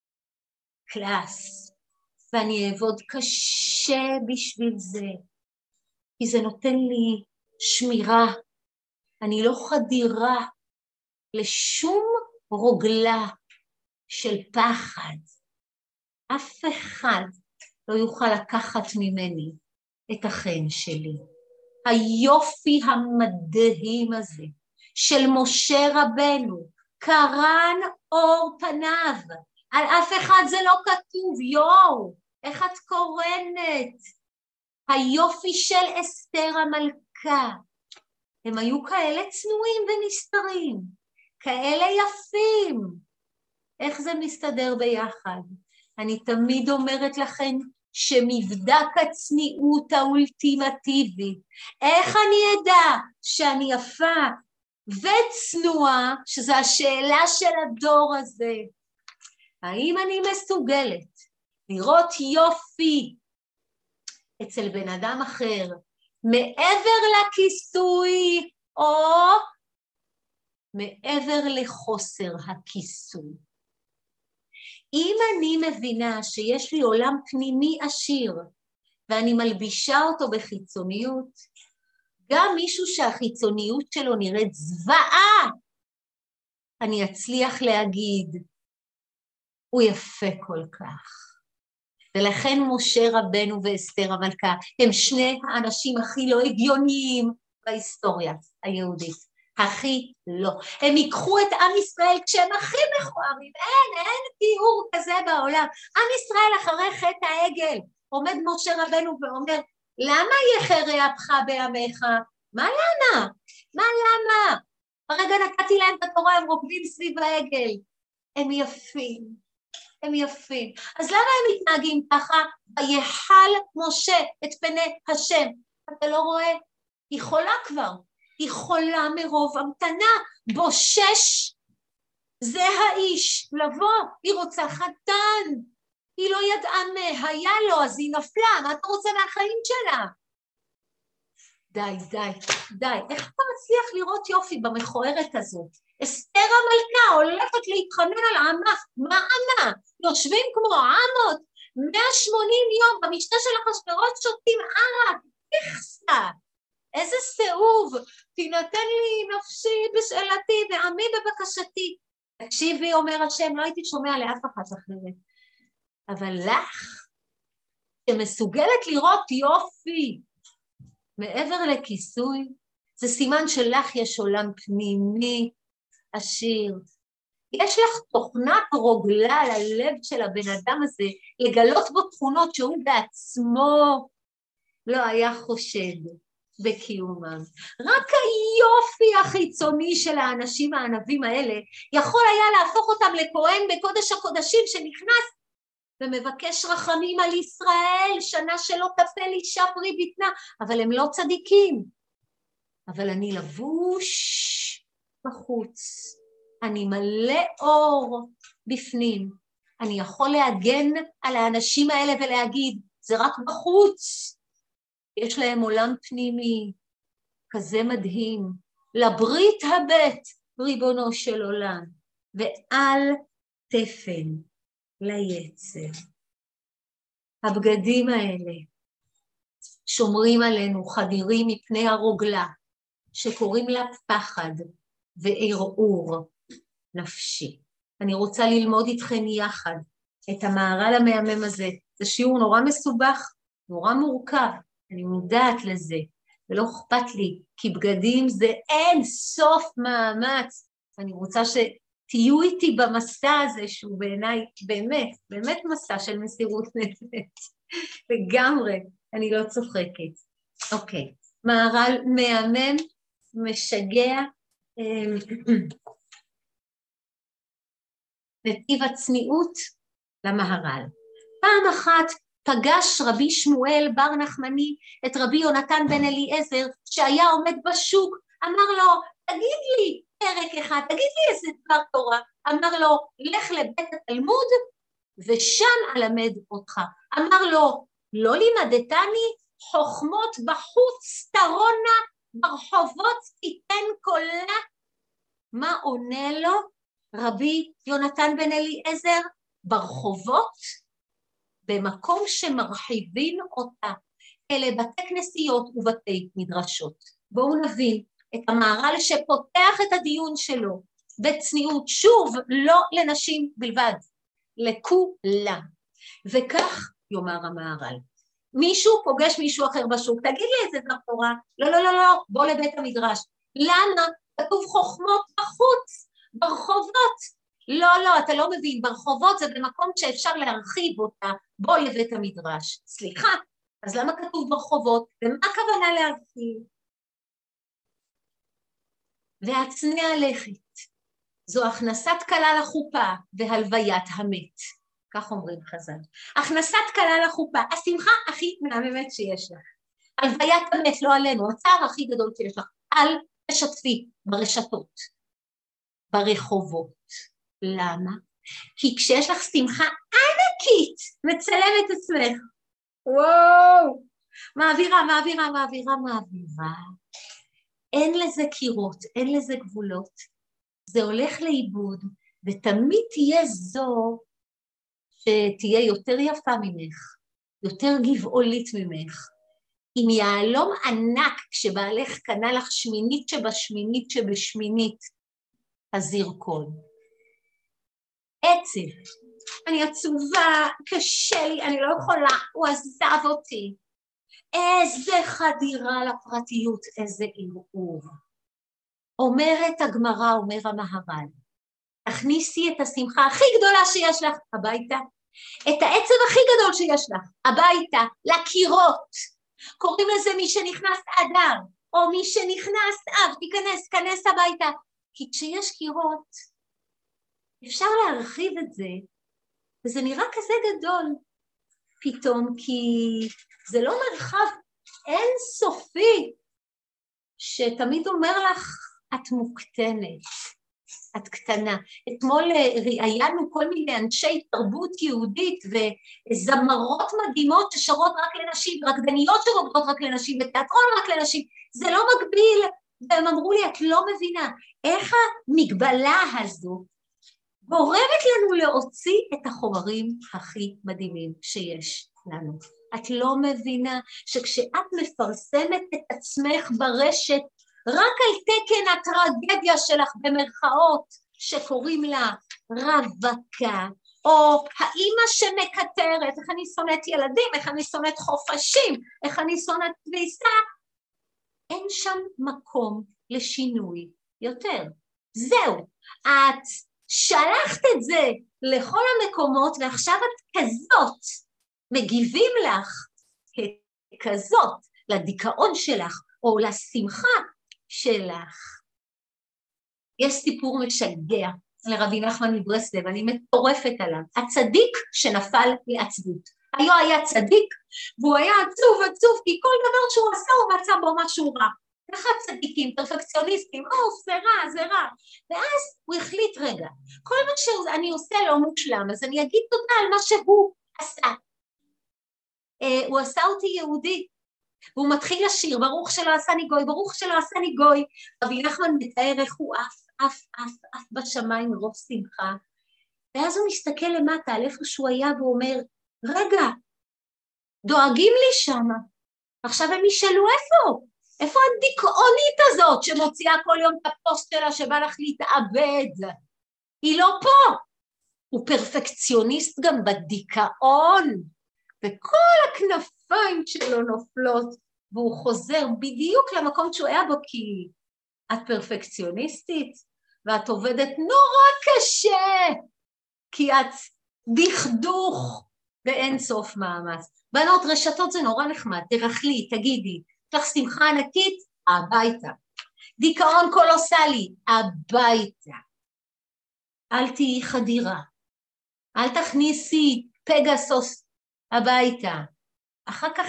קלאס, ואני אעבוד קשה בשביל זה, כי זה נותן לי שמירה. אני לא חדירה לשום רוגלה של פחד. אף אחד לא יוכל לקחת ממני את החן שלי. היופי המדהים הזה של משה רבנו, קרן אור פניו, על אף אחד זה לא כתוב, יואו, איך את קורנת? היופי של אסתר המלכה, הם היו כאלה צנועים ונסתרים, כאלה יפים. איך זה מסתדר ביחד? אני תמיד אומרת לכם שמבדק הצניעות האולטימטיבית, איך אני אדע שאני יפה וצנועה, שזו השאלה של הדור הזה, האם אני מסוגלת לראות יופי אצל בן אדם אחר, מעבר לכיסוי או מעבר לחוסר הכיסוי? אם אני מבינה שיש לי עולם פנימי עשיר, ואני מלבישה אותו בחיצוניות, גם מישהו שהחיצוניות שלו נראית זוועה, אני אצליח להגיד, הוא יפה כל כך. ולכן משה רבנו ואסתר המלכה הם שני האנשים הכי לא הגיוניים בהיסטוריה היהודית. הכי לא. הם ייקחו את עם ישראל כשהם הכי מכוערים. אין, אין תיאור כזה בעולם. עם ישראל אחרי חטא העגל. עומד משה רבנו ואומר, למה יחרה אפך בעמך? מה למה? מה למה? הרגע נתתי להם את התורה, הם רוקדים סביב העגל. הם יפים. הם יפים. אז למה הם מתנהגים ככה? ויחל משה את פני השם. אתה לא רואה? היא חולה כבר. היא חולה מרוב המתנה, בושש זה האיש, לבוא, היא רוצה חתן, היא לא ידעה מה היה לו, אז היא נפלה, מה אתה רוצה מהחיים שלה? די, די, די, איך אתה מצליח לראות יופי במכוערת הזאת? אסתר המלכה הולכת להתחנן על עמה, מה עמה? יושבים כמו עמות, מאה ושמונים יום במשתה של אחשוורוש שותים ערק, תכסה, איזה סיאוב, תינתן לי נפשי בשאלתי ועמי בבקשתי. תקשיבי, אומר השם, לא הייתי שומע לאף אחת אחרת. אבל לך, שמסוגלת לראות יופי, מעבר לכיסוי, זה סימן שלך יש עולם פנימי, עשיר. יש לך תוכנת רוגלה ללב של הבן אדם הזה, לגלות בו תכונות שהוא בעצמו לא היה חושד בקיומם. רק היופי החיצוני של האנשים הענבים האלה, יכול היה להפוך אותם לכהן בקודש הקודשים שנכנס, ומבקש רחמים על ישראל, שנה שלא תפל אישה פרי בטנה, אבל הם לא צדיקים. אבל אני לבוש בחוץ, אני מלא אור בפנים, אני יכול להגן על האנשים האלה ולהגיד, זה רק בחוץ, יש להם עולם פנימי כזה מדהים, לברית הבית ריבונו של עולם, ועל תפן ליצר. הבגדים האלה שומרים עלינו, חדירים מפני הרוגלה, שקוראים לה פחד וערעור נפשי. אני רוצה ללמוד איתכם יחד את המהר"ל המהמם הזה. זה שיעור נורא מסובך, נורא מורכב, אני מודעת לזה, ולא אכפת לי, כי בגדים זה אין סוף מאמץ. אני רוצה שתהיו איתי במסע הזה, שהוא בעיניי באמת, באמת מסע של מסירות נפש. לגמרי, אני לא צוחקת. אוקיי, מהר"ל מהמם, משגע, נתיב הצניעות למהר"ל. פעם אחת פגש רבי שמואל בר נחמני את רבי יונתן בן אליעזר, שהיה עומד בשוק, אמר לו, תגיד לי פרק אחד, תגיד לי איזה דבר תורה, אמר לו, לך לבית התלמוד, ושם אלמד אותך. אמר לו, לא לימדתני חוכמות בחוץ תרונה, ברחובות תיתן קולה. מה עונה לו רבי יונתן בן אליעזר? ברחובות, במקום שמרחיבים אותה, אלה בתי כנסיות ובתי מדרשות. בואו נבין את המהר"ל שפותח את הדיון שלו בצניעות, שוב, לא לנשים בלבד, לכולם. וכך יאמר המהר"ל, מישהו פוגש מישהו אחר בשוק, תגיד לי איזה דבר תורה, לא, לא, לא, לא, בוא לבית המדרש. למה? כתוב חוכמות בחוץ, ברחובות. לא, לא, אתה לא מבין, ברחובות זה במקום שאפשר להרחיב אותה, בוא לבית המדרש. סליחה, אז למה כתוב ברחובות? ומה הכוונה להרחיב? והצנע לכת, זו הכנסת כלה לחופה והלוויית המת. כך אומרים חז"ל. הכנסת כלה לחופה, השמחה הכי מהממת שיש לך. הלוויית המת, לא עלינו, הצער הכי גדול שיש לך. אל תשתפי ברשתות, ברחובות. למה? כי כשיש לך שמחה ענקית, מצלם את עצמך. וואו, מעבירה, מעבירה, מעבירה, מעבירה. אין לזה קירות, אין לזה גבולות. זה הולך לאיבוד, ותמיד תהיה זו שתהיה יותר יפה ממך, יותר גבעולית ממך. אם יעלום ענק כשבעלך קנה לך שמינית שבשמינית שבשמינית, אז ירקון. עצב, אני עצובה, קשה לי, אני לא יכולה, הוא עזב אותי. איזה חדירה לפרטיות, איזה ערעור. אומרת הגמרא, אומר המהר"ל, תכניסי את השמחה הכי גדולה שיש לך הביתה, את העצב הכי גדול שיש לך הביתה, לקירות. קוראים לזה מי שנכנס אדר, או מי שנכנס אב, תיכנס, כנס הביתה. כי כשיש קירות, אפשר להרחיב את זה, וזה נראה כזה גדול פתאום, כי זה לא מרחב אינסופי, שתמיד אומר לך, את מוקטנת, את קטנה. אתמול ראיינו כל מיני אנשי תרבות יהודית וזמרות מדהימות ששרות רק לנשים, רקדניות שרוקדות רק לנשים ותיאטרון רק לנשים, זה לא מגביל. והם אמרו לי, את לא מבינה, איך המגבלה הזו גורמת לנו להוציא את החומרים הכי מדהימים שיש לנו. את לא מבינה שכשאת מפרסמת את עצמך ברשת, רק על תקן הטרגדיה שלך במרכאות, שקוראים לה רווקה, או האמא שמקטרת, איך אני שונאת ילדים, איך אני שונאת חופשים, איך אני שונאת כביסה, אין שם מקום לשינוי יותר. זהו, את שלחת את זה לכל המקומות, ועכשיו את כזאת, מגיבים לך ככזאת, לדיכאון שלך, או לשמחה שלך. יש סיפור משגע לרבי נחמן מברסלב, אני מטורפת עליו, הצדיק שנפל לעצבות. היו היה צדיק, והוא היה עצוב עצוב, כי כל דבר שהוא עשה הוא מצא בו משהו רע. ככה צדיקים, פרפקציוניסטים, או, זה רע, זה רע. ואז הוא החליט, רגע, כל מה שאני עושה לא מושלם, אז אני אגיד תודה על מה שהוא עשה. Uh, הוא עשה אותי יהודי, והוא מתחיל לשיר, ברוך שלא עשני גוי, ברוך שלא עשני גוי. רבי נחמן מתאר איך הוא אף, אף, אף, אף בשמיים מרוב שמחה. ואז הוא מסתכל למטה על איפה שהוא היה, והוא אומר, רגע, דואגים לי שמה. עכשיו הם ישאלו איפה? איפה הדיכאונית הזאת שמוציאה כל יום את הפוסט שלה שבא לך להתאבד? היא לא פה. הוא פרפקציוניסט גם בדיכאון, וכל הכנפיים שלו נופלות, והוא חוזר בדיוק למקום שהוא היה בו, כי את פרפקציוניסטית, ואת עובדת נורא קשה, כי את דכדוך באין סוף מאמץ. בנות, רשתות זה נורא נחמד, תרחלי, תגידי, לך שמחה ענקית, הביתה. דיכאון קולוסלי, הביתה. אל תהי חדירה, אל תכניסי פגסוס הביתה. אחר כך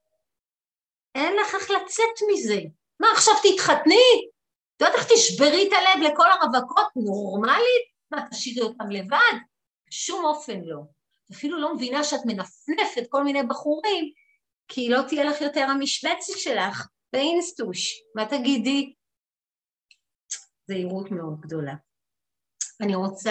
אין לך איך לצאת מזה. מה, עכשיו תתחתני? אתה יודעת איך תשברי את הלב לכל הרווקות נורמלית? מה, תשאירי אותם לבד? בשום אופן לא. אפילו לא מבינה שאת מנפנפת כל מיני בחורים, כי לא תהיה לך יותר המשבצת שלך באינסטוש. מה תגידי? זהירות מאוד גדולה. אני רוצה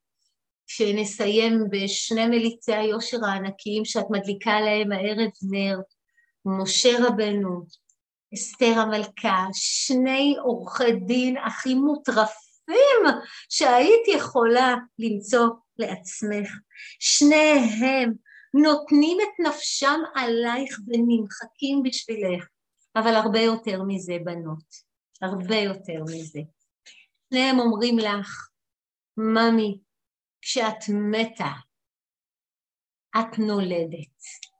שנסיים בשני מליצי היושר הענקיים שאת מדליקה להם הערב נר, משה רבנו, אסתר המלכה, שני עורכי דין הכי מוטרפים שהיית יכולה למצוא לעצמך. שניהם נותנים את נפשם עלייך ונמחקים בשבילך, אבל הרבה יותר מזה בנות, הרבה יותר מזה. שניהם אומרים לך, ממי, כשאת מתה, את נולדת.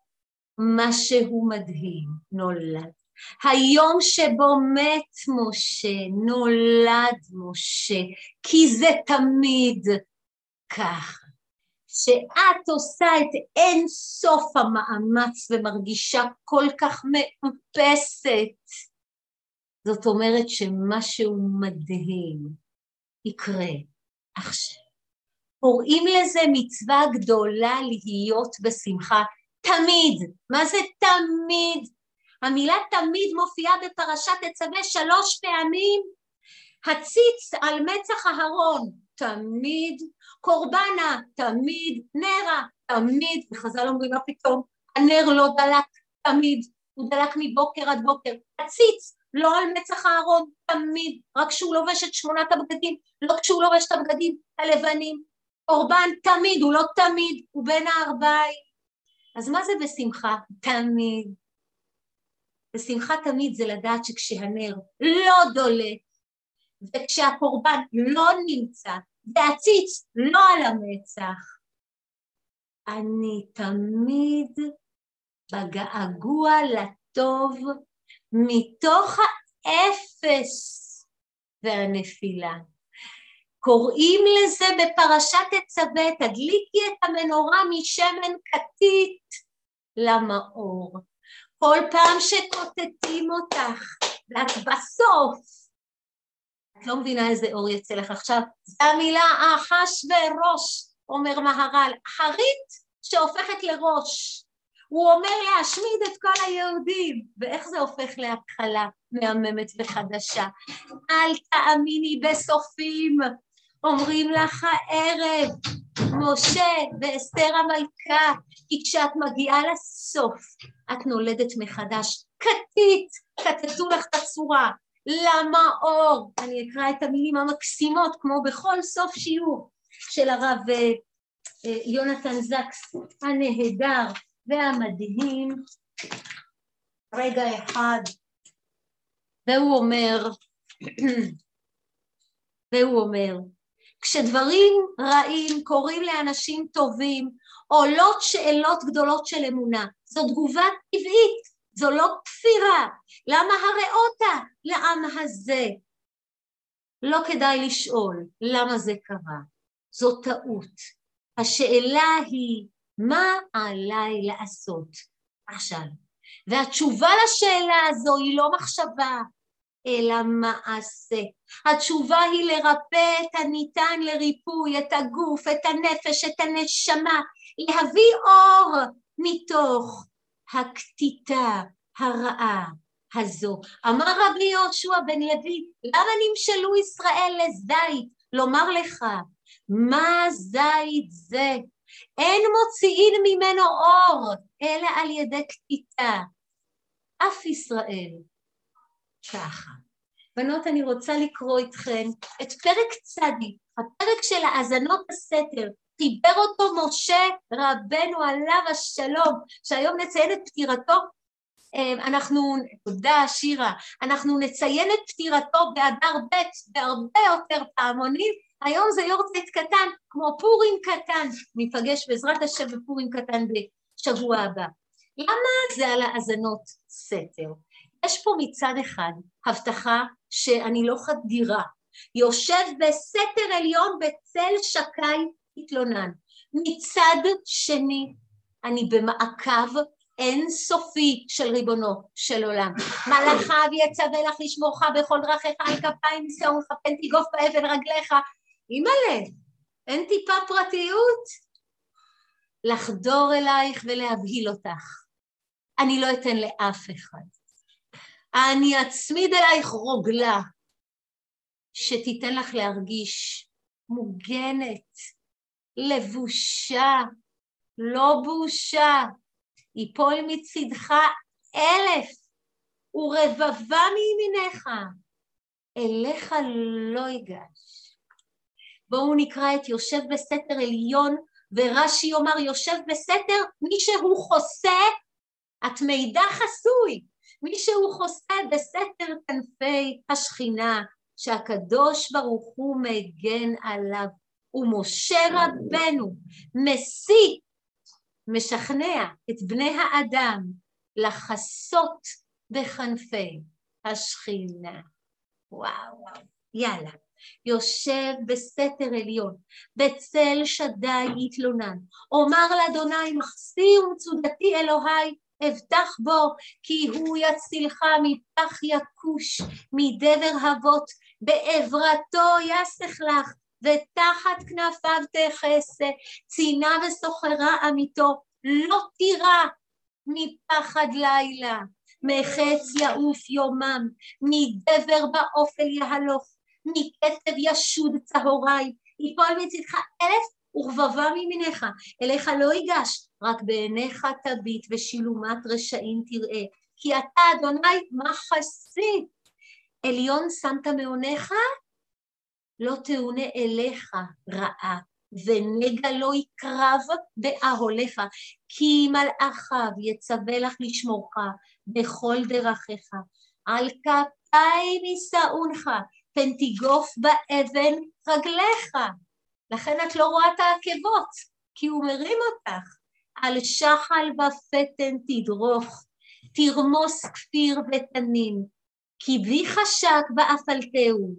משהו מדהים נולד. היום שבו מת משה, נולד משה, כי זה תמיד כך. שאת עושה את אין סוף המאמץ ומרגישה כל כך מאופסת. זאת אומרת שמשהו מדהים יקרה עכשיו. קוראים לזה מצווה גדולה להיות בשמחה תמיד. מה זה תמיד? המילה תמיד מופיעה בפרשת תצווה שלוש פעמים. הציץ על מצח הארון, תמיד. קורבנה, תמיד. נרה, תמיד. וחז"ל אומרים מה פתאום, הנר לא דלק, תמיד. הוא דלק מבוקר עד בוקר. הציץ, לא על מצח הארון, תמיד. רק כשהוא לובש את שמונת הבגדים, לא כשהוא לובש את הבגדים הלבנים. קורבן תמיד, הוא לא תמיד, הוא בין הארבעים. אז מה זה בשמחה? תמיד. בשמחה תמיד זה לדעת שכשהנר לא דולק, וכשהקורבן לא נמצא, והציץ לא על המצח, אני תמיד בגעגוע לטוב, מתוך האפס והנפילה. קוראים לזה בפרשת תצווה, תדליקי את המנורה משמן כתית למאור. כל פעם שקוטטים אותך, ואת בסוף את לא מבינה איזה אור יצא לך עכשיו, זו המילה אחש וראש, אומר מהר"ל, אחרית שהופכת לראש. הוא אומר להשמיד את כל היהודים, ואיך זה הופך להתחלה מהממת וחדשה? אל תאמיני בסופים, אומרים לך הערב, משה ואסתר המלכה, כי כשאת מגיעה לסוף, את נולדת מחדש, קטית, קטטו לך את הצורה, למה אור? אני אקרא את המילים המקסימות, כמו בכל סוף שיעור של הרב יונתן זקס, הנהדר והמדהים. רגע אחד, והוא אומר, והוא אומר, כשדברים רעים קוראים לאנשים טובים, עולות שאלות גדולות של אמונה. זו תגובה טבעית, זו לא כפירה. למה הראותה לעם הזה? לא כדאי לשאול למה זה קרה. זו טעות. השאלה היא, מה עליי לעשות עכשיו? והתשובה לשאלה הזו היא לא מחשבה, אלא מעשה. התשובה היא לרפא את הניתן לריפוי, את הגוף, את הנפש, את הנשמה, להביא אור מתוך הקטיטה הרעה הזו. אמר רבי יהושע בן לוי, למה נמשלו ישראל לזית? לומר לך, מה זית זה? אין מוציאים ממנו אור, אלא על ידי קטיטה. אף ישראל ככה. בנות, אני רוצה לקרוא איתכן את פרק צדיק, הפרק של האזנות הסתר, חיבר אותו משה רבנו עליו השלום, שהיום נציין את פטירתו, אנחנו, תודה שירה, אנחנו נציין את פטירתו באדר ב' בהרבה יותר פעמונים, היום זה יורצייט קטן, כמו פורים קטן, ניפגש בעזרת השם בפורים קטן בשבוע הבא. למה זה על האזנות סתר? יש פה מצד אחד הבטחה שאני לא חדירה, יושב בסתר עליון בצל שקי התלונן. מצד שני, אני במעקב אין סופי של ריבונו של עולם. מלאכיו יצווה לך לשמורך בכל דרכיך, על כפיים שאונך, פן תיגוף באבן רגליך. אימא'לה, אין טיפה פרטיות? לחדור אלייך ולהבהיל אותך. אני לא אתן לאף אחד. אני אצמיד אלייך רוגלה, שתיתן לך להרגיש מוגנת, לבושה, לא בושה, יפול מצדך אלף, ורבבה מימינך, אליך לא ייגש. בואו נקרא את יושב בסתר עליון, ורש"י אומר יושב בסתר, מי שהוא חוסה, את מידע חסוי, מי שהוא חוסה בסתר כנפי השכינה, שהקדוש ברוך הוא מגן עליו, ומשה רבנו מסית, משכנע את בני האדם לחסות בכנפי השכינה. וואו וואו, יאללה. יושב בסתר עליון, בצל שדי יתלונן, אומר לאדוני מחסי ומצודתי אלוהי, הבטח בו, כי הוא יצילך מפח יקוש, מדבר הבות, בעברתו יסך לך, ותחת כנפיו תחסה, צינה וסוחרה אמיתו, לא תירא מפחד לילה, מחץ יעוף יומם, מדבר באופל יהלוך, מכתב ישוד צהורי, יפול מצדך אלף ורבבה מימינך, אליך לא ייגש, רק בעיניך תביט ושילומת רשעים תראה, כי אתה אדוני מחסי, עליון שמת מעונך, לא תאונה אליך רעה, ונגע לא יקרב באהליך, כי מלאכיו יצווה לך לשמורך בכל דרכיך, על כפיים יישאונך, פן תיגוף באבן רגליך. לכן את לא רואה את העקבות, כי הוא מרים אותך. על שחל ופתן תדרוך, תרמוס כפיר ותנין, כי בי חשק באפלתהו,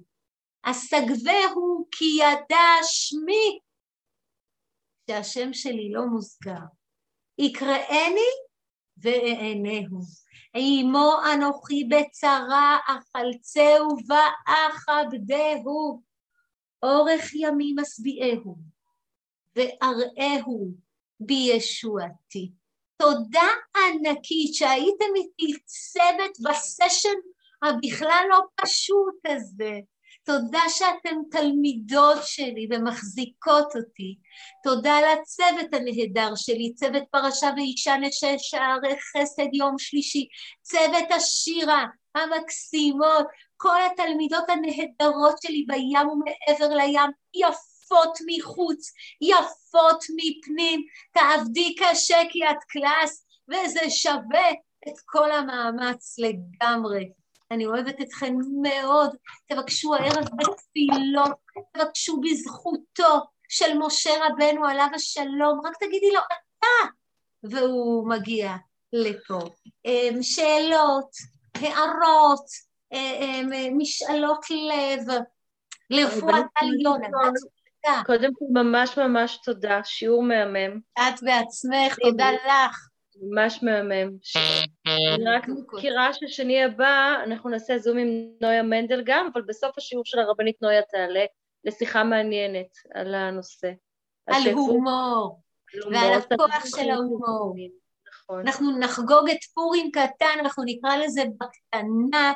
אסגבהו כי ידע שמי, שהשם שלי לא מוזכר. יקראני ואענהו. עמו אנוכי בצרה אחלצהו ואכבדהו. אורך ימים אשביעהו ואראהו בישועתי. תודה ענקית שהייתם איתי צוות בסשן הבכלל לא פשוט הזה. תודה שאתם תלמידות שלי ומחזיקות אותי. תודה לצוות הנהדר שלי, צוות פרשה ואישה נשי שערי חסד יום שלישי, צוות השירה המקסימות, כל התלמידות הנהדרות שלי בים ומעבר לים, יפות מחוץ, יפות מפנים, תעבדי קשה כי את קלאס, וזה שווה את כל המאמץ לגמרי. אני אוהבת אתכן מאוד, תבקשו הערב בתפילות, תבקשו בזכותו של משה רבנו עליו השלום, רק תגידי לו אתה, והוא מגיע לפה. שאלות, הערות, משאלות לב, לרפואת עליונה. קודם כל ממש ממש תודה, שיעור מהמם. את בעצמך, תודה לך. ממש מהמם. אני רק מזכירה ששני הבא אנחנו נעשה זום עם נויה מנדל גם, אבל בסוף השיעור של הרבנית נויה תעלה לשיחה מעניינת על הנושא. על הומור, ועל הכוח של ההומור. אנחנו נחגוג את פורים קטן, אנחנו נקרא לזה בקטנה,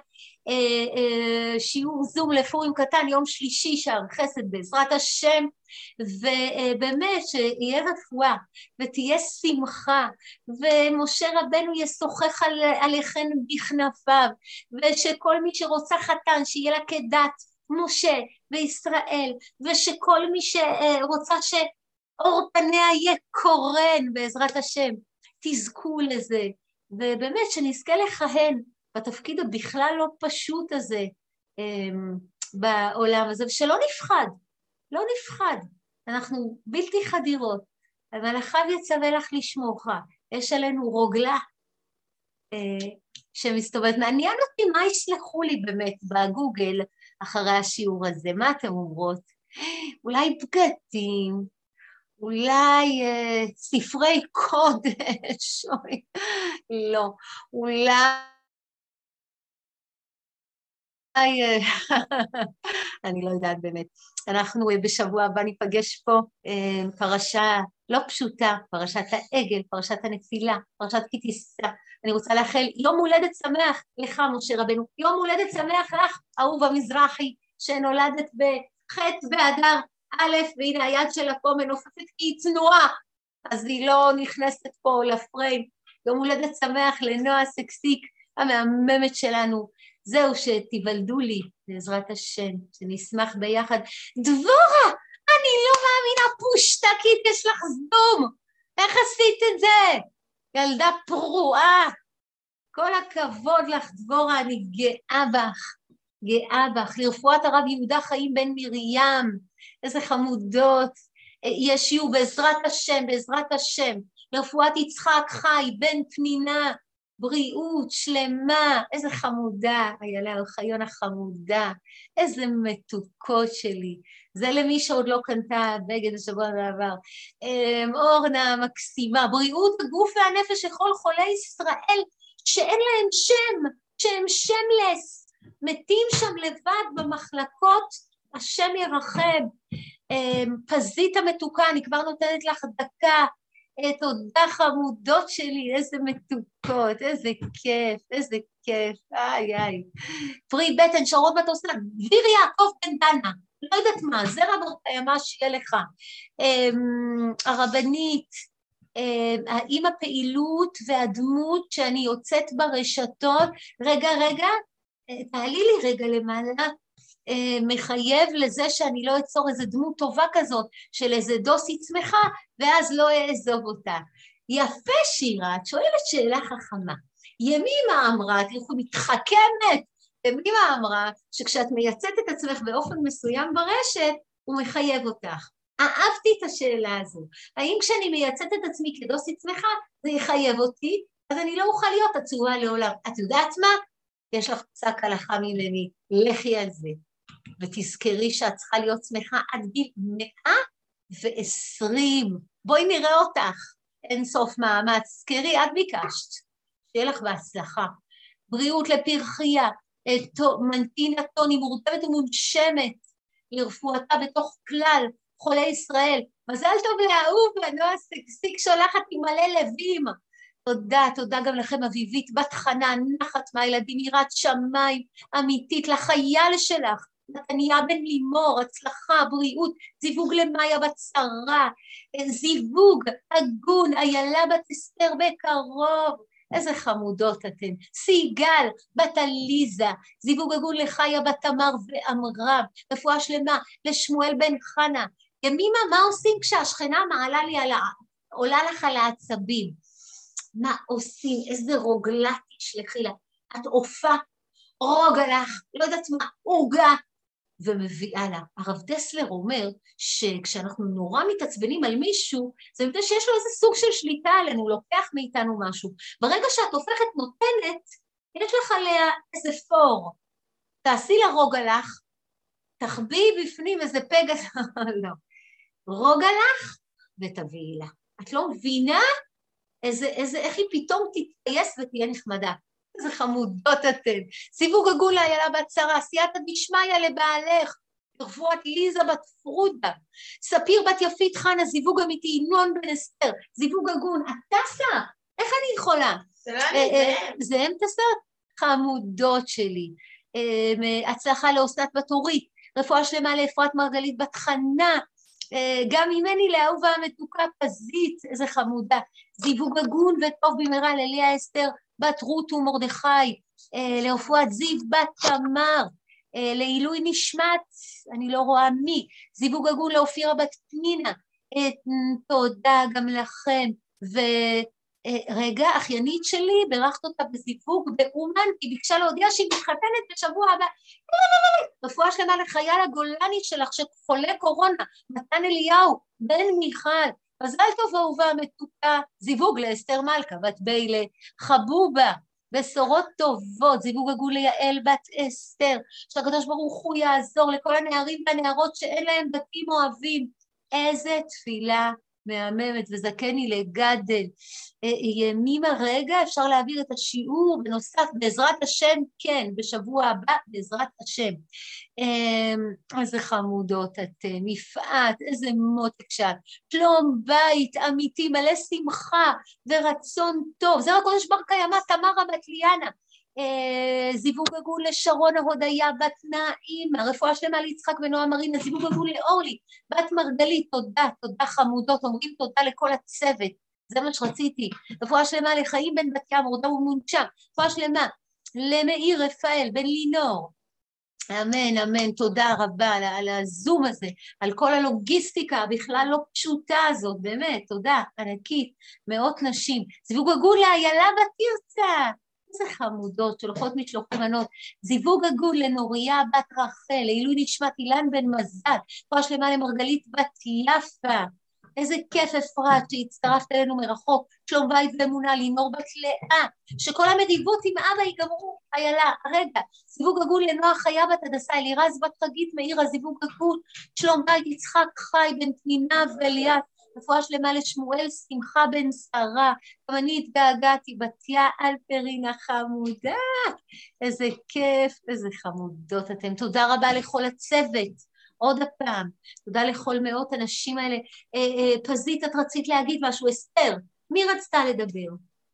שיעור זום לפורים קטן, יום שלישי שער חסד בעזרת השם, ובאמת שיהיה רפואה ותהיה שמחה, ומשה רבנו ישוחח על, עליכן בכנפיו, ושכל מי שרוצה חתן שיהיה לה כדת משה וישראל, ושכל מי שרוצה שאור פניה יהיה קורן בעזרת השם, תזכו לזה, ובאמת שנזכה לכהן בתפקיד הבכלל לא פשוט הזה בעולם הזה, ושלא נפחד, לא נפחד, אנחנו בלתי חדירות, המלאכיו יצווה לך לשמורך, יש עלינו רוגלה שמסתובבת, מעניין אותי מה ישלחו לי באמת בגוגל אחרי השיעור הזה, מה אתם אומרות? אולי בגדים, אולי אה, ספרי קודש, לא, אולי, אה, אני לא יודעת באמת, אנחנו בשבוע הבא ניפגש פה, אה, פרשה לא פשוטה, פרשת העגל, פרשת הנפילה, פרשת כי תישא, אני רוצה לאחל יום הולדת שמח לך משה רבנו, יום הולדת שמח לך אהוב המזרחי, שנולדת בחטא באדר, א', והנה היד שלה פה מנופפת כי היא צנועה, אז היא לא נכנסת פה לפריים. יום הולדת שמח לנועה סקסיק, המהממת שלנו. זהו, שתיוולדו לי, בעזרת השם, שנשמח ביחד. דבורה, אני לא מאמינה, פושטקית, יש לך זום. איך עשית את זה? ילדה פרועה. כל הכבוד לך, דבורה, אני גאה בך. גאה בך. לרפואת הרב יהודה חיים בן מרים. איזה חמודות, ישיו בעזרת השם, בעזרת השם, לרפואת יצחק חי, בן פנינה, בריאות, שלמה, איזה חמודה, איילה אלחיון החמודה, איזה מתוקות שלי, זה למי שעוד לא קנתה בגד השבוע בעבר, אורנה מקסימה, בריאות הגוף והנפש לכל חולי ישראל, שאין להם שם, שהם שמלס, מתים שם לבד במחלקות, השם ירחם, פזית המתוקה, אני כבר נותנת לך דקה, תודה חמודות שלי, איזה מתוקות, איזה כיף, איזה כיף, איי איי. פרי בטן, שרות בת עושה, דביר יעקב בן דנה, לא יודעת מה, זה רבות הימה שיהיה לך. הרבנית, האם הפעילות והדמות שאני יוצאת ברשתות, רגע רגע, תעלי לי רגע למעלה, מחייב לזה שאני לא אצור איזו דמות טובה כזאת של איזה דוסית שמחה, ואז לא אעזוב אותה. יפה שירה, את שואלת שאלה חכמה. ימימה אמרה, תלכו מתחכמת, ימימה אמרה שכשאת מייצאת את עצמך באופן מסוים ברשת, הוא מחייב אותך. אהבתי את השאלה הזו. האם כשאני מייצאת את עצמי כדוסית שמחה, זה יחייב אותי, אז אני לא אוכל להיות עצובה לעולם. את יודעת מה? יש לך פסק הלכה ממני, לכי על זה. ותזכרי שאת צריכה להיות שמחה עד גיל מאה ועשרים. בואי נראה אותך, אין סוף מאמץ, זכרי, את ביקשת. שיהיה לך בהצלחה. בריאות לפרחיה, מנטינה טוני מורדמת ומונשמת, לרפואתה בתוך כלל חולי ישראל. מזל טוב לאהוב, נועה סגסיק שולחת עם מלא לבים. תודה, תודה גם לכם אביבית, בת חנה, נחת מהילדים, יראת שמיים, אמיתית, לחייל שלך, נתניה בן לימור, הצלחה, בריאות, זיווג למאיה בצרה, זיווג, הגון, איילה בת אסתר בקרוב, איזה חמודות אתן, סיגל, בת עליזה, זיווג הגון לחיה בת תמר ואמרם, רפואה שלמה לשמואל בן חנה. ימימה, מה עושים כשהשכנה מעלה לי על ה... עולה לך על העצבים? מה עושים? איזה רוגלה תשלחי לה? את עופה, רוגה לך, לא יודעת מה, עוגה, ומביאה לה. הרב דסלר אומר שכשאנחנו נורא מתעצבנים על מישהו, זה מפני שיש לו איזה סוג של שליטה עלינו, לוקח מאיתנו משהו. ברגע שאת הופכת נותנת, יש לך עליה איזה פור. תעשי לה רוגה לך, תחביאי בפנים איזה פגס, לא. רוגה לך ותביאי לה. את לא מבינה איזה, איזה, איך היא פתאום תתייס ותהיה נחמדה. איזה חמודות אתן. סיווג הגון לאיילה בצרה, סייעתא דשמיא לבעלך, רפואת ליזה בת פרודה, ספיר בת יפית חנה, זיווג אמיתי, ינון בן אסתר, זיווג הגון, את טסה, איך אני יכולה? זה לא אני, זה הם. זה הם טסות? חמודות שלי. הצלחה לאסנת בת אורית, רפואה שלמה לאפרת מרגלית בת חנה, גם ממני לאהובה המתוקה פזית, איזה חמודה, זיווג הגון וטוב במהרה לליה אסתר, בת רות ומרדכי, לרפואת זיו בת תמר, לעילוי נשמת, אני לא רואה מי, זיווג הגון לאופירה בת פנינה, תודה גם לכם, ורגע, אחיינית שלי, ברכת אותה בזיווג באומן, היא ביקשה להודיע שהיא מתחתנת בשבוע הבא, רפואה שלמה לחייל הגולני שלך שחולה קורונה, מתן אליהו, בן מיכל, מזל טוב אהובה המתוקה, זיווג לאסתר מלכה, בת ביילה, חבובה, בשורות טובות, זיווג הגון ליעל בת אסתר, שהקדוש ברוך הוא יעזור לכל הנערים והנערות שאין להם בתים אוהבים, איזה תפילה מהממת, וזכני לגדל. ימים הרגע אפשר להעביר את השיעור בנוסף, בעזרת השם, כן, בשבוע הבא, בעזרת השם. איזה חמודות אתם, מפעת, איזה מותק שאת, שלום בית אמיתי, מלא שמחה ורצון טוב, זה הקודש בר קיימא, תמרה בת ליאנה, זיווג הגון לשרון ההודיה, בת נעימה, רפואה שלמה ליצחק ונועה מרינה, זיווג הגון לאורלי, בת מרגלית, תודה, תודה חמודות, אומרים תודה לכל הצוות, זה מה שרציתי, רפואה שלמה לחיים בן בת ים, רודה ומונשם, רפואה שלמה למאיר רפאל, בן לינור, אמן, אמן, תודה רבה על, על הזום הזה, על כל הלוגיסטיקה בכלל לא פשוטה הזאת, באמת, תודה, ענקית, מאות נשים, זיווג הגון לאיילה בת תרצה, איזה חמודות, שולחות משלוחי מנות, זיווג הגון לנוריה בת רחל, לעילוי נשמת אילן בן מזל, רפואה שלמה למרגלית בת יפה, איזה כיף אפרת שהצטרפת אלינו מרחוק, שלום בית ואמונה, לינור בת לאה, שכל המריבות עם אבא ייגמרו, איילה, רגע, זיווג הגון לנועה חיה בת הדסה, אלירז בת חגית מאירה, זיווג הגון, שלום בית יצחק חי בן פנינה וליאת, רפואה שלמה לשמואל שמחה בן שרה, גם אני התגעגעתי, בתיה אלפרינה חמודה, איזה כיף, איזה חמודות אתם, תודה רבה לכל הצוות, עוד הפעם, תודה לכל מאות אנשים האלה, אה, אה, פזית, את רצית להגיד משהו, אסתר, מי רצתה לדבר?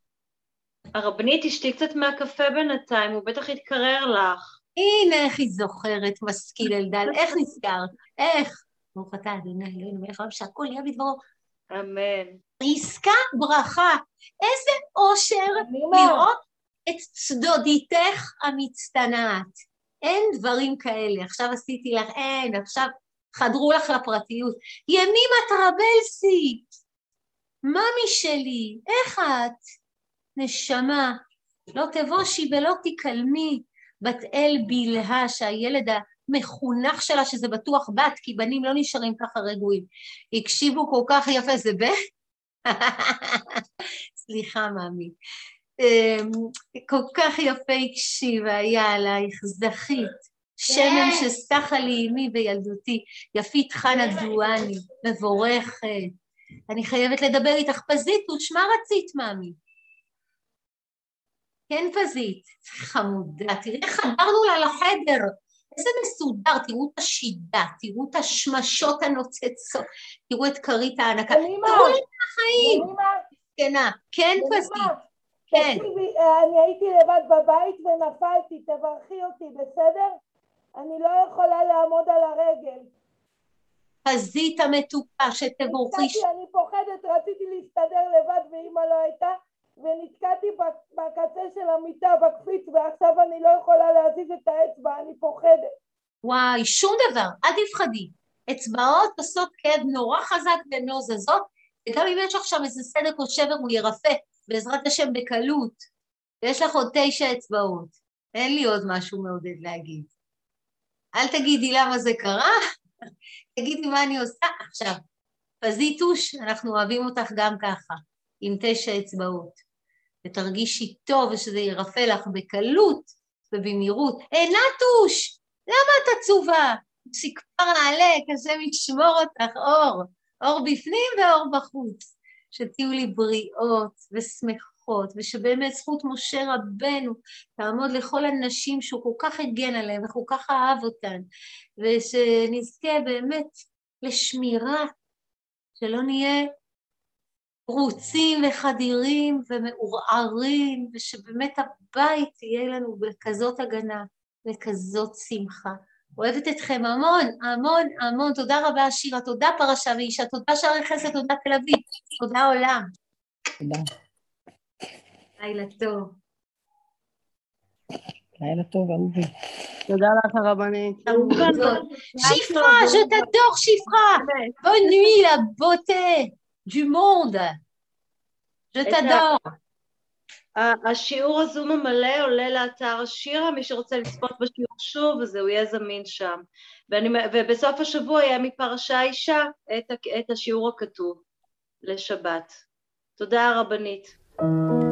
הרבנית, תשתי קצת מהקפה בינתיים, הוא בטח יתקרר לך. הנה איך היא זוכרת, משכיל אלדל, איך נזכרת, איך? ברוך אתה, אדוני, אלוהינו מלך העולם, שהכל יהיה בדברו. אמן. עסקה ברכה, איזה אושר לראות את צדודיתך המצטנעת. אין דברים כאלה, עכשיו עשיתי לך, אין, עכשיו חדרו לך לפרטיות. ימימה טרבלסי, ממי שלי, איך את? נשמה, לא תבושי ולא תקלמי, בת אל בלהה, שהילד המחונך שלה, שזה בטוח בת, כי בנים לא נשארים ככה רגועים. הקשיבו כל כך יפה, זה ב... סליחה, ממי. כל כך יפה הקשיבה, היה עלייך, זכית, שמן שסחה לי אמי בילדותי, יפית חנה דואני, מבורכת. אני חייבת לדבר איתך פזית, ושמה רצית, ממי? כן פזית, חמודה, תראי איך חדרנו לה לחדר, איזה מסודר, תראו את השידה, תראו את השמשות הנוצצות, תראו את כרית הענקה, תראו לי את החיים. כן, כן פזית, כן. תקשיבי, אני הייתי לבד בבית ונפלתי, תברכי אותי, בסדר? אני לא יכולה לעמוד על הרגל. פזית המתוקה, שתבורכי. אני פוחדת, רציתי להסתדר לבד ואמא לא הייתה, ונתקעתי בקצה של המיטה בקפיץ, ועכשיו אני לא יכולה להזיז את האצבע, אני פוחדת. וואי, שום דבר, אל תפחדי. אצבעות עושות כאב נורא חזק והן לא זזות, וגם אם יש לך שם איזה סדק או שבר הוא ירפא, בעזרת השם בקלות. ויש לך עוד תשע אצבעות. אין לי עוד משהו מעודד להגיד. אל תגידי למה זה קרה, תגידי מה אני עושה. עכשיו, פזיתוש, אנחנו אוהבים אותך גם ככה, עם תשע אצבעות. ותרגישי טוב ושזה ירפא לך בקלות ובמהירות. אה, נטוש, למה את עצובה? סיכפר נעלה, כשם ישמור אותך, אור. אור בפנים ואור בחוץ. שתהיו לי בריאות ושמחות, ושבאמת זכות משה רבנו תעמוד לכל הנשים שהוא כל כך הגן עליהם וכל כך אהב אותן, ושנזכה באמת לשמירה, שלא נהיה רוצים וחדירים ומעורערים, ושבאמת הבית תהיה לנו בכזאת הגנה וכזאת שמחה. אוהבת אתכם המון, המון, המון. תודה רבה שירה, תודה פרשה ואישה, תודה שערי חסד, תודה תל אביב, תודה עולם. תודה. לילה טוב. לילה טוב, אהובי. תודה לך הרבנית. Chifra, je t'adore Chifra. Bonne nuit la beauté du monde. Je t'adore. השיעור הזום המלא עולה לאתר השירה, מי שרוצה לצפות בשיעור שוב, אז הוא יהיה זמין שם. ואני, ובסוף השבוע היה מפרשה אישה את, את השיעור הכתוב לשבת. תודה הרבנית.